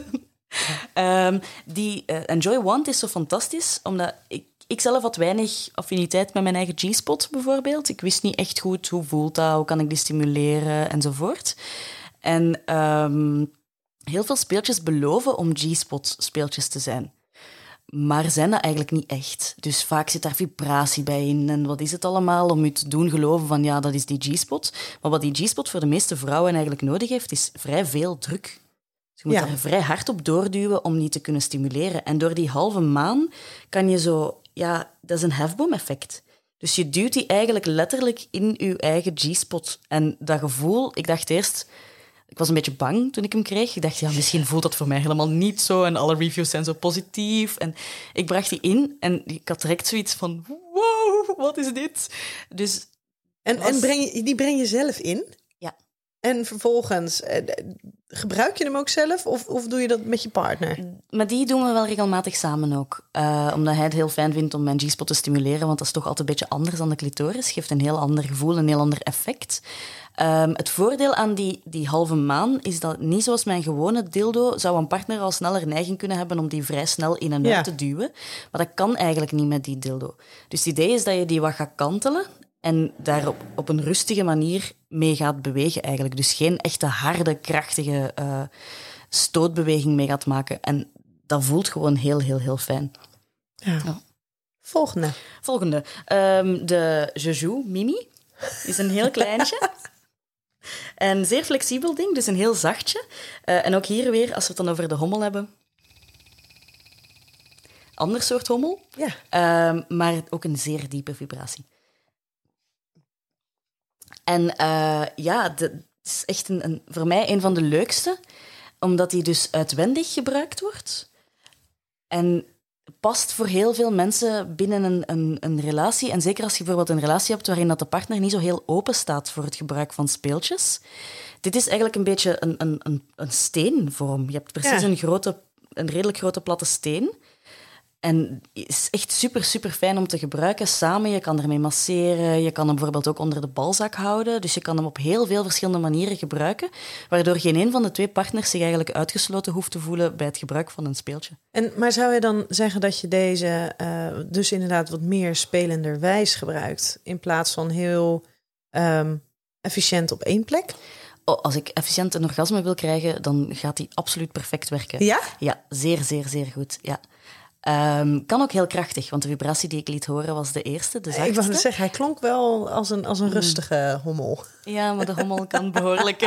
Die Enjoy Wand is zo fantastisch, omdat ik zelf had weinig affiniteit met mijn eigen G-spot, bijvoorbeeld. Ik wist niet echt goed hoe voelt dat, hoe kan ik die stimuleren, enzovoort. En heel veel speeltjes beloven om G-spot speeltjes te zijn. Maar zijn dat eigenlijk niet echt. Dus vaak zit daar vibratie bij in. En wat is het allemaal om je te doen geloven van ja, dat is die G-spot. Maar wat die G-spot voor de meeste vrouwen eigenlijk nodig heeft, is vrij veel druk. Dus je moet daar vrij hard op doorduwen om die te kunnen stimuleren. En door die halve maan kan je zo... Ja, dat is een hefboom-effect. Dus je duwt die eigenlijk letterlijk in je eigen G-spot. En dat gevoel, ik dacht eerst... Ik was een beetje bang toen ik hem kreeg. Ik dacht, ja, misschien voelt dat voor mij helemaal niet zo. En alle reviews zijn zo positief. En ik bracht die in en ik had direct zoiets van... Wow, wat is dit? Dus... En breng je zelf in? Ja. En vervolgens, gebruik je hem ook zelf of doe je dat met je partner? Maar die doen we wel regelmatig samen ook. Omdat hij het heel fijn vindt om mijn G-spot te stimuleren, want dat is toch altijd een beetje anders dan de clitoris. Geeft een heel ander gevoel, een heel ander effect. Het voordeel aan die halve maan is dat niet zoals mijn gewone dildo zou een partner al sneller neiging kunnen hebben om die vrij snel in en uit te duwen. Maar dat kan eigenlijk niet met die dildo. Dus het idee is dat je die wat gaat kantelen en daar op een rustige manier mee gaat bewegen eigenlijk. Dus geen echte harde, krachtige stootbeweging mee gaat maken. En dat voelt gewoon heel, heel, heel fijn. Ja. Volgende. De Jeju Mimi is een heel kleintje. Een zeer flexibel ding, dus een heel zachtje. En ook hier weer, als we het dan over de hommel hebben... Ander soort hommel, maar ook een zeer diepe vibratie. En dat is echt voor mij een van de leukste, omdat die dus uitwendig gebruikt wordt. En past voor heel veel mensen binnen een relatie. En zeker als je bijvoorbeeld een relatie hebt waarin dat de partner niet zo heel open staat voor het gebruik van speeltjes. Dit is eigenlijk een beetje een steenvorm. Je hebt precies een redelijk grote platte steen. En is echt super, super fijn om te gebruiken samen. Je kan ermee masseren, je kan hem bijvoorbeeld ook onder de balzak houden. Dus je kan hem op heel veel verschillende manieren gebruiken, waardoor geen een van de twee partners zich eigenlijk uitgesloten hoeft te voelen bij het gebruik van een speeltje. Maar zou je dan zeggen dat je deze dus inderdaad wat meer spelenderwijs gebruikt, in plaats van heel efficiënt op één plek? Als ik efficiënt een orgasme wil krijgen, dan gaat die absoluut perfect werken. Ja? Ja, zeer, zeer, zeer goed, ja. Kan ook heel krachtig, want de vibratie die ik liet horen was de eerste, de zachtste. Ik wou zeggen, hij klonk wel als een rustige hommel. Ja, maar de hommel kan behoorlijk...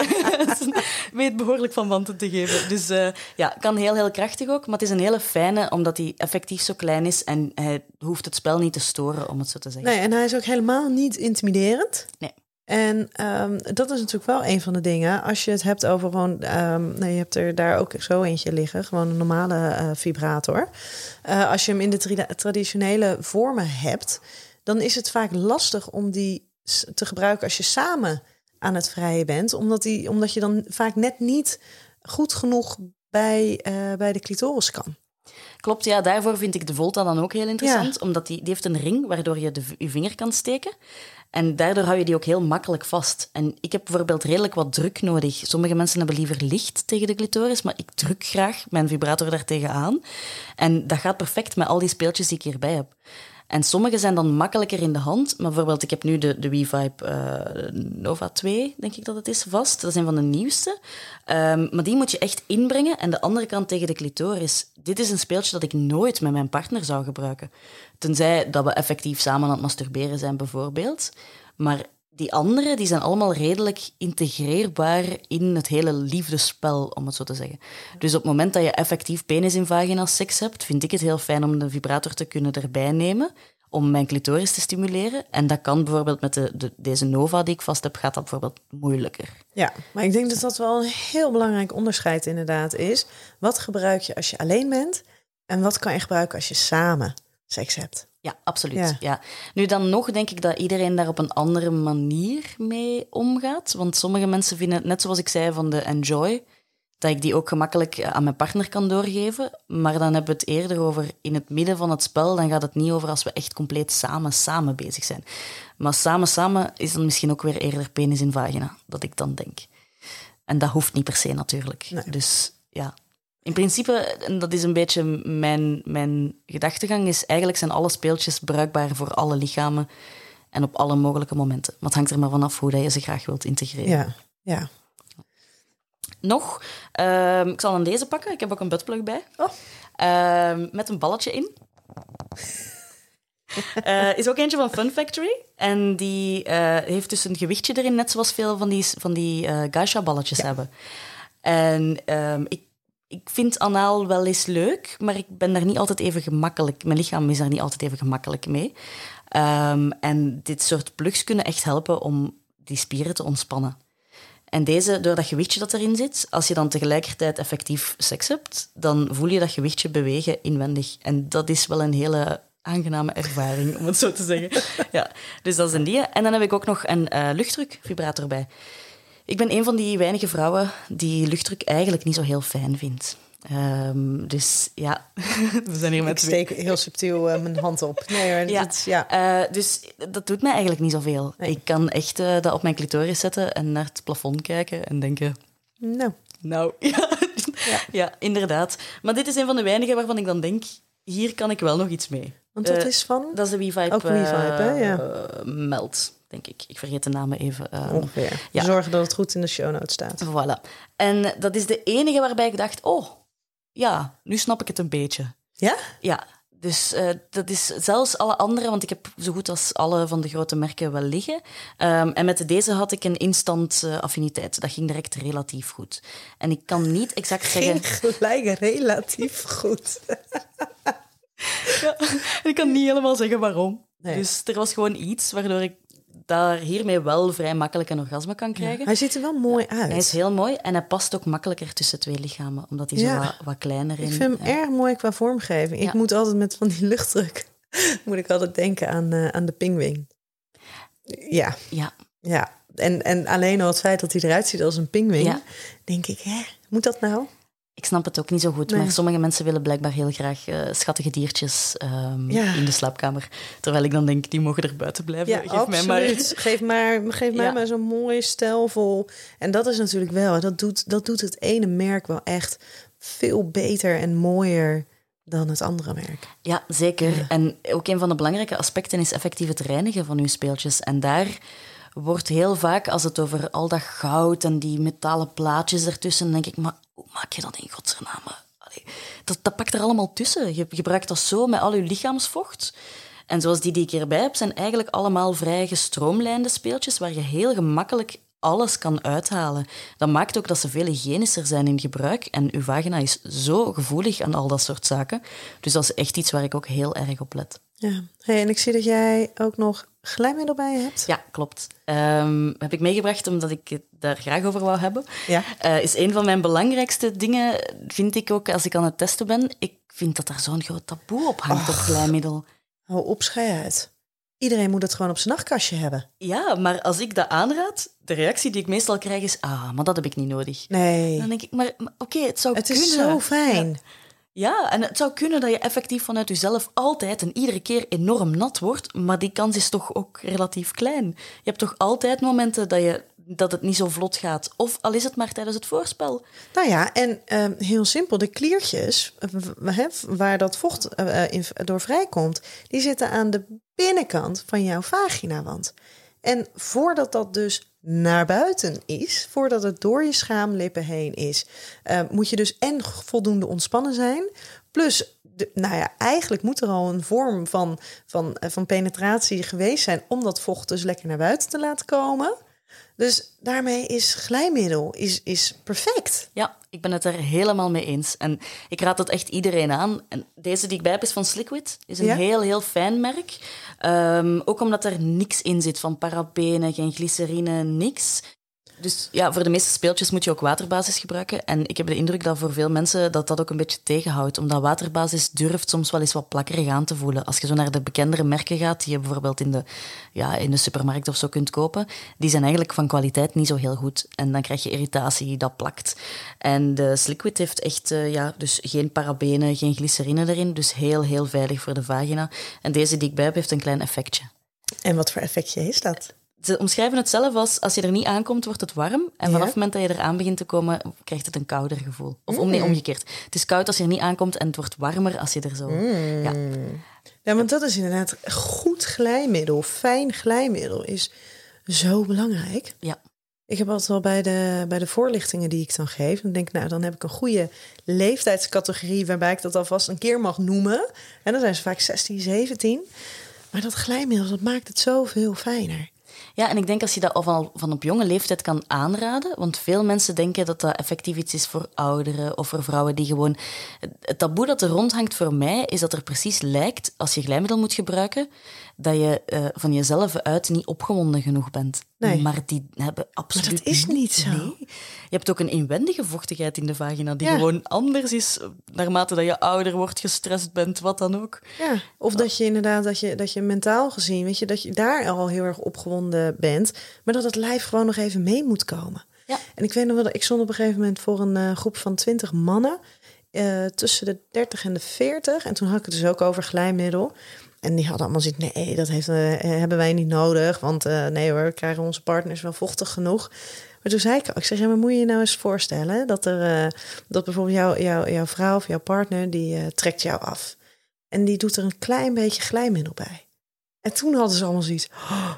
weet behoorlijk van wanten te geven. Dus kan heel, heel krachtig ook. Maar het is een hele fijne, omdat hij effectief zo klein is en hij hoeft het spel niet te storen, om het zo te zeggen. Nee, en hij is ook helemaal niet intimiderend. Nee. En dat is natuurlijk wel een van de dingen. Als je het hebt over gewoon... je hebt er daar ook zo eentje liggen. Gewoon een normale vibrator. Als je hem in de traditionele vormen hebt, dan is het vaak lastig om die te gebruiken als je samen aan het vrijen bent. Omdat je dan vaak net niet goed genoeg bij de clitoris kan. Klopt, ja. Daarvoor vind ik de Volta dan ook heel interessant. Omdat die heeft een ring waardoor je je vinger kan steken. En daardoor hou je die ook heel makkelijk vast. En ik heb bijvoorbeeld redelijk wat druk nodig. Sommige mensen hebben liever licht tegen de clitoris, maar ik druk graag mijn vibrator daartegen aan. En dat gaat perfect met al die speeltjes die ik hierbij heb. En sommige zijn dan makkelijker in de hand. Maar bijvoorbeeld, ik heb nu de WeVibe Nova 2, denk ik dat het is, vast. Dat is een van de nieuwste. Maar die moet je echt inbrengen. En de andere kant tegen de clitoris. Dit is een speeltje dat ik nooit met mijn partner zou gebruiken. Tenzij dat we effectief samen aan het masturberen zijn, bijvoorbeeld. Maar die andere, die zijn allemaal redelijk integreerbaar in het hele liefdespel, om het zo te zeggen. Dus op het moment dat je effectief penis in vagina seks hebt, vind ik het heel fijn om de vibrator te kunnen erbij nemen, om mijn clitoris te stimuleren. En dat kan bijvoorbeeld met deze Nova die ik vast heb, gaat dat bijvoorbeeld moeilijker. Ja, maar ik denk dat dat wel een heel belangrijk onderscheid inderdaad is. Wat gebruik je als je alleen bent en wat kan je gebruiken als je samen seks hebt? Ja, absoluut. Ja. Nu dan nog denk ik dat iedereen daar op een andere manier mee omgaat. Want sommige mensen vinden, net zoals ik zei van de Enjoy, dat ik die ook gemakkelijk aan mijn partner kan doorgeven. Maar dan hebben we het eerder over in het midden van het spel. Dan gaat het niet over als we echt compleet samen bezig zijn. Maar samen is dan misschien ook weer eerder penis in vagina, dat ik dan denk. En dat hoeft niet per se natuurlijk. Nee. Dus ja... In principe, en dat is een beetje mijn gedachtegang, is eigenlijk zijn alle speeltjes bruikbaar voor alle lichamen en op alle mogelijke momenten. Maar het hangt er maar vanaf hoe je ze graag wilt integreren. Ja. Nog, ik zal dan deze pakken. Ik heb ook een buttplug bij. Met een balletje in. Is ook eentje van Fun Factory. En die heeft dus een gewichtje erin, net zoals veel van die geisha-balletjes hebben. En ik vind anaal wel eens leuk, maar ik ben daar niet altijd even gemakkelijk... Mijn lichaam is daar niet altijd even gemakkelijk mee. En dit soort plugs kunnen echt helpen om die spieren te ontspannen. En deze, door dat gewichtje dat erin zit, als je dan tegelijkertijd effectief seks hebt, dan voel je dat gewichtje bewegen inwendig. En dat is wel een hele aangename ervaring, om het zo te zeggen. Ja, dus dat is een die. En dan heb ik ook nog een luchtdrukvibrator bij. Ik ben een van die weinige vrouwen die luchtdruk eigenlijk niet zo heel fijn vindt. Dus ja, we zijn hier met twee. Ik steek heel subtiel mijn hand op. Nee, hoor, dus dat doet mij eigenlijk niet zoveel. Nee. Ik kan echt dat op mijn clitoris zetten en naar het plafond kijken en denken... Nou, ja, inderdaad. Maar dit is een van de weinigen waarvan ik dan denk, hier kan ik wel nog iets mee. Want dat is van? Dat is de WeVibe. Ook WeVibe, hè? Ja. Meld, denk ik. Ik vergeet de namen even. Ongeveer. Ja. Zorgen dat het goed in de show notes staat. Voilà. En dat is de enige waarbij ik dacht, ja, nu snap ik het een beetje. Ja? Ja, dus dat is zelfs alle andere, want ik heb zo goed als alle van de grote merken wel liggen. En met deze had ik een instant affiniteit. Dat ging direct relatief goed. En ik kan niet exact zeggen... Ging gelijk relatief goed. Ja, ik kan niet helemaal zeggen waarom. Nee. Dus er was gewoon iets waardoor ik daar hiermee wel vrij makkelijk een orgasme kan krijgen. Ja, hij ziet er wel mooi uit. Hij is heel mooi en hij past ook makkelijker tussen twee lichamen, omdat hij zo wat kleiner is. Ik vind hem erg mooi qua vormgeving. Ik moet altijd met van die luchtdruk moet ik altijd denken aan de pinguïn. Ja. En alleen al het feit dat hij eruit ziet als een pinguïn, denk ik, moet dat nou? Ik snap het ook niet zo goed, maar sommige mensen willen blijkbaar heel graag schattige diertjes in de slaapkamer. Terwijl ik dan denk, die mogen er buiten blijven. Ja, absoluut. Geef mij maar zo'n mooi stijlvol. En dat is natuurlijk wel, dat doet het ene merk wel echt veel beter en mooier dan het andere merk. Ja, zeker. Ja. En ook een van de belangrijke aspecten is effectief het reinigen van uw speeltjes. En daar wordt heel vaak, als het over al dat goud en die metalen plaatjes ertussen, denk ik, maar hoe maak je dat in godsnaam? Dat pakt er allemaal tussen. Je gebruikt dat zo met al je lichaamsvocht. En zoals die ik hierbij heb, zijn eigenlijk allemaal vrij gestroomlijnde speeltjes waar je heel gemakkelijk alles kan uithalen. Dat maakt ook dat ze veel hygiënischer zijn in gebruik. En uw vagina is zo gevoelig aan al dat soort zaken. Dus dat is echt iets waar ik ook heel erg op let. Ja. Hey, en ik zie dat jij ook nog glijmiddel bij je hebt. Ja, klopt. Heb ik meegebracht omdat ik het daar graag over wou hebben. Ja. Is een van mijn belangrijkste dingen, vind ik ook als ik aan het testen ben. Ik vind dat daar zo'n groot taboe op hangt, op glijmiddel. Hou op, schei uit. Iedereen moet het gewoon op zijn nachtkastje hebben. Ja, maar als ik dat aanraad, de reactie die ik meestal krijg is, maar dat heb ik niet nodig. Nee. Dan denk ik, maar oké, het zou kunnen. Het is zo fijn. Ja, en het zou kunnen dat je effectief vanuit jezelf altijd en iedere keer enorm nat wordt, maar die kans is toch ook relatief klein. Je hebt toch altijd momenten dat het niet zo vlot gaat. Of al is het maar tijdens het voorspel. Nou ja, en heel simpel, de kliertjes waar dat vocht door vrijkomt, die zitten aan de binnenkant van jouw vaginawand. En voordat dat dus naar buiten is, voordat het door je schaamlippen heen is, moet je dus en voldoende ontspannen zijn. Plus, eigenlijk moet er al een vorm van penetratie geweest zijn om dat vocht dus lekker naar buiten te laten komen. Dus daarmee is glijmiddel is perfect. Ja, ik ben het er helemaal mee eens. En ik raad dat echt iedereen aan. En deze die ik bij heb is van Sliquid. Is een heel, heel fijn merk. Ook omdat er niks in zit van parabenen, geen glycerine, niks. Dus ja, voor de meeste speeltjes moet je ook waterbasis gebruiken. En ik heb de indruk dat voor veel mensen dat ook een beetje tegenhoudt. Omdat waterbasis durft soms wel eens wat plakkerig aan te voelen. Als je zo naar de bekendere merken gaat, die je bijvoorbeeld in de supermarkt of zo kunt kopen, die zijn eigenlijk van kwaliteit niet zo heel goed. En dan krijg je irritatie, dat plakt. En de Sliquid heeft echt dus geen parabenen, geen glycerine erin. Dus heel, heel veilig voor de vagina. En deze die ik bij heb, heeft een klein effectje. En wat voor effectje is dat? Ze omschrijven het zelf als je er niet aankomt, wordt het warm. En vanaf het moment dat je er aan begint te komen, krijgt het een kouder gevoel. Of omgekeerd. Het is koud als je er niet aankomt en het wordt warmer als je er zo... Ja, want dat is inderdaad goed glijmiddel. Fijn glijmiddel is zo belangrijk. Ja. Ik heb altijd wel bij de voorlichtingen die ik dan geef, dan denk ik, dan heb ik een goede leeftijdscategorie waarbij ik dat alvast een keer mag noemen. En dan zijn ze vaak 16, 17. Maar dat glijmiddel, dat maakt het zoveel fijner. Ja, en ik denk als je dat al van op jonge leeftijd kan aanraden, want veel mensen denken dat dat effectief iets is voor ouderen of voor vrouwen die gewoon... Het taboe dat er rondhangt voor mij is dat er precies lijkt, als je glijmiddel moet gebruiken, dat je van jezelf uit niet opgewonden genoeg bent. Nee. Maar die hebben absoluut... Maar dat is niet zo. Nee. Je hebt ook een inwendige vochtigheid in de vagina die gewoon anders is naarmate dat je ouder wordt, gestrest bent, wat dan ook. Ja, of dat je inderdaad, dat je mentaal gezien, weet je, dat je daar al heel erg opgewonden bent, maar dat het lijf gewoon nog even mee moet komen. Ja. En ik weet nog wel dat ik stond op een gegeven moment voor een groep van 20 mannen tussen de 30 en de 40. En toen had ik het dus ook over glijmiddel. En die hadden allemaal zoiets, nee, dat hebben wij niet nodig. Want nee hoor, we krijgen onze partners wel vochtig genoeg. Maar toen zei ik zeg, maar moet je je nou eens voorstellen dat bijvoorbeeld jouw vrouw of jouw partner, die trekt jou af. En die doet er een klein beetje glijmiddel bij. En toen hadden ze allemaal zoiets,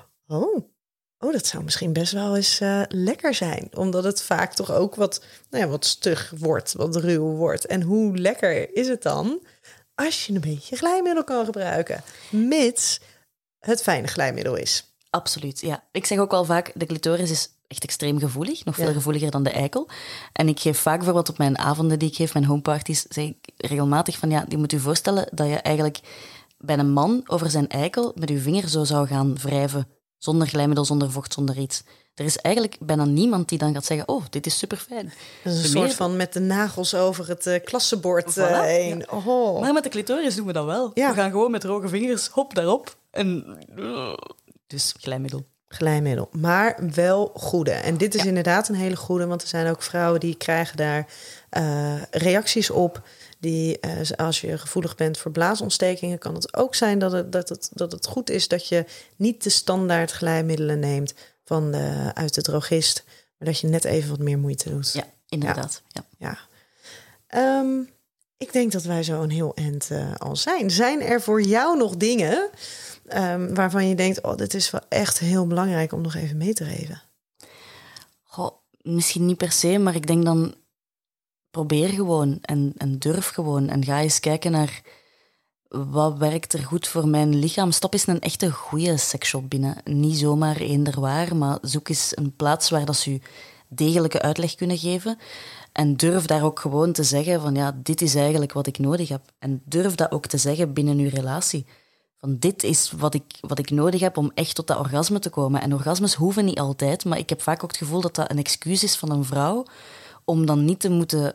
oh, dat zou misschien best wel eens lekker zijn. Omdat het vaak toch ook wat stug wordt, wat ruw wordt. En hoe lekker is het dan als je een beetje glijmiddel kan gebruiken, mits het fijne glijmiddel is. Absoluut, ja. Ik zeg ook wel vaak, de clitoris is echt extreem gevoelig, nog veel gevoeliger dan de eikel. En ik geef vaak bijvoorbeeld op mijn avonden die ik geef, mijn homeparties, zeg ik regelmatig van, je moet je voorstellen dat je eigenlijk bij een man over zijn eikel met je vinger zo zou gaan wrijven, zonder glijmiddel, zonder vocht, zonder iets. Er is eigenlijk bijna niemand die dan gaat zeggen, oh, dit is superfijn. Dat is een soort van met de nagels over het klassenbord heen. Ja. Oh. Maar met de clitoris doen we dat wel. Ja. We gaan gewoon met droge vingers, hop, daarop. En dus glijmiddel. glijmiddel. Maar wel goede. En dit is inderdaad een hele goede. Want er zijn ook vrouwen die krijgen daar reacties op. Die, als je gevoelig bent voor blaasontstekingen, kan het ook zijn dat het goed is dat je niet de standaard glijmiddelen neemt uit de drogist. Maar dat je net even wat meer moeite doet. Ja, inderdaad. Ja. Ik denk dat wij zo een heel eind al zijn. Zijn er voor jou nog dingen waarvan je denkt, dit is wel echt heel belangrijk om nog even mee te geven? Goh, misschien niet per se, maar ik denk dan probeer gewoon en durf gewoon. En ga eens kijken naar wat werkt er goed voor mijn lichaam. Stap eens een echte goede seksshop binnen. Niet zomaar eenderwaar, maar zoek eens een plaats waar dat ze je degelijke uitleg kunnen geven. En durf daar ook gewoon te zeggen van dit is eigenlijk wat ik nodig heb. En durf dat ook te zeggen binnen uw relatie. Van dit is wat ik nodig heb om echt tot dat orgasme te komen. En orgasmes hoeven niet altijd, maar ik heb vaak ook het gevoel dat dat een excuus is van een vrouw om dan niet te moeten...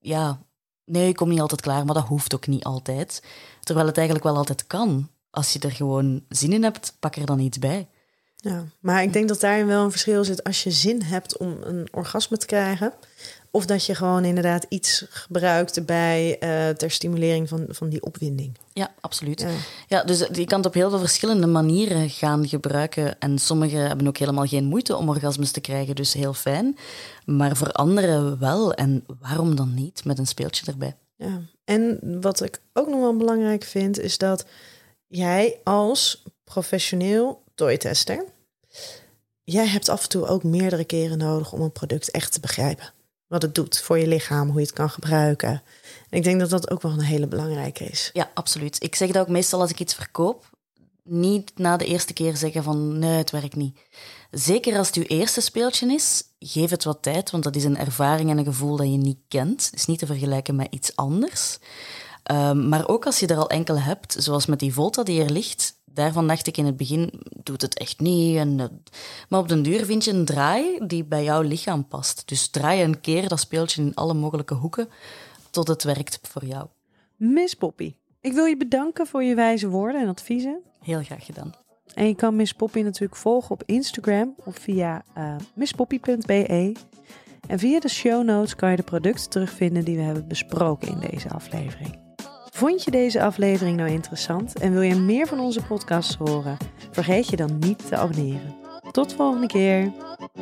nee, ik kom niet altijd klaar, maar dat hoeft ook niet altijd. Terwijl het eigenlijk wel altijd kan. Als je er gewoon zin in hebt, pak er dan iets bij. Ja, maar ik denk dat daarin wel een verschil zit als je zin hebt om een orgasme te krijgen. Of dat je gewoon inderdaad iets gebruikt erbij ter stimulering van die opwinding. Ja, absoluut. Ja, dus je kan het op heel veel verschillende manieren gaan gebruiken. En sommigen hebben ook helemaal geen moeite om orgasmes te krijgen, dus heel fijn. Maar voor anderen wel. En waarom dan niet met een speeltje erbij? Ja. En wat ik ook nog wel belangrijk vind, is dat jij als professioneel toytester, jij hebt af en toe ook meerdere keren nodig om een product echt te begrijpen. Wat het doet voor je lichaam, hoe je het kan gebruiken. En ik denk dat dat ook wel een hele belangrijke is. Ja, absoluut. Ik zeg dat ook meestal als ik iets verkoop. Niet na de eerste keer zeggen van nee, het werkt niet. Zeker als het uw eerste speeltje is, geef het wat tijd, want dat is een ervaring en een gevoel dat je niet kent. Het is niet te vergelijken met iets anders. Maar ook als je er al enkele hebt, zoals met die Volta die er ligt, daarvan dacht ik in het begin, doet het echt niet. Maar op den duur vind je een draai die bij jouw lichaam past. Dus draai een keer dat speeltje in alle mogelijke hoeken tot het werkt voor jou. Miss Poppy, ik wil je bedanken voor je wijze woorden en adviezen. Heel graag gedaan. En je kan Miss Poppy natuurlijk volgen op Instagram of via misspoppy.be. En via de show notes kan je de producten terugvinden die we hebben besproken in deze aflevering. Vond je deze aflevering nou interessant en wil je meer van onze podcasts horen? Vergeet je dan niet te abonneren. Tot de volgende keer.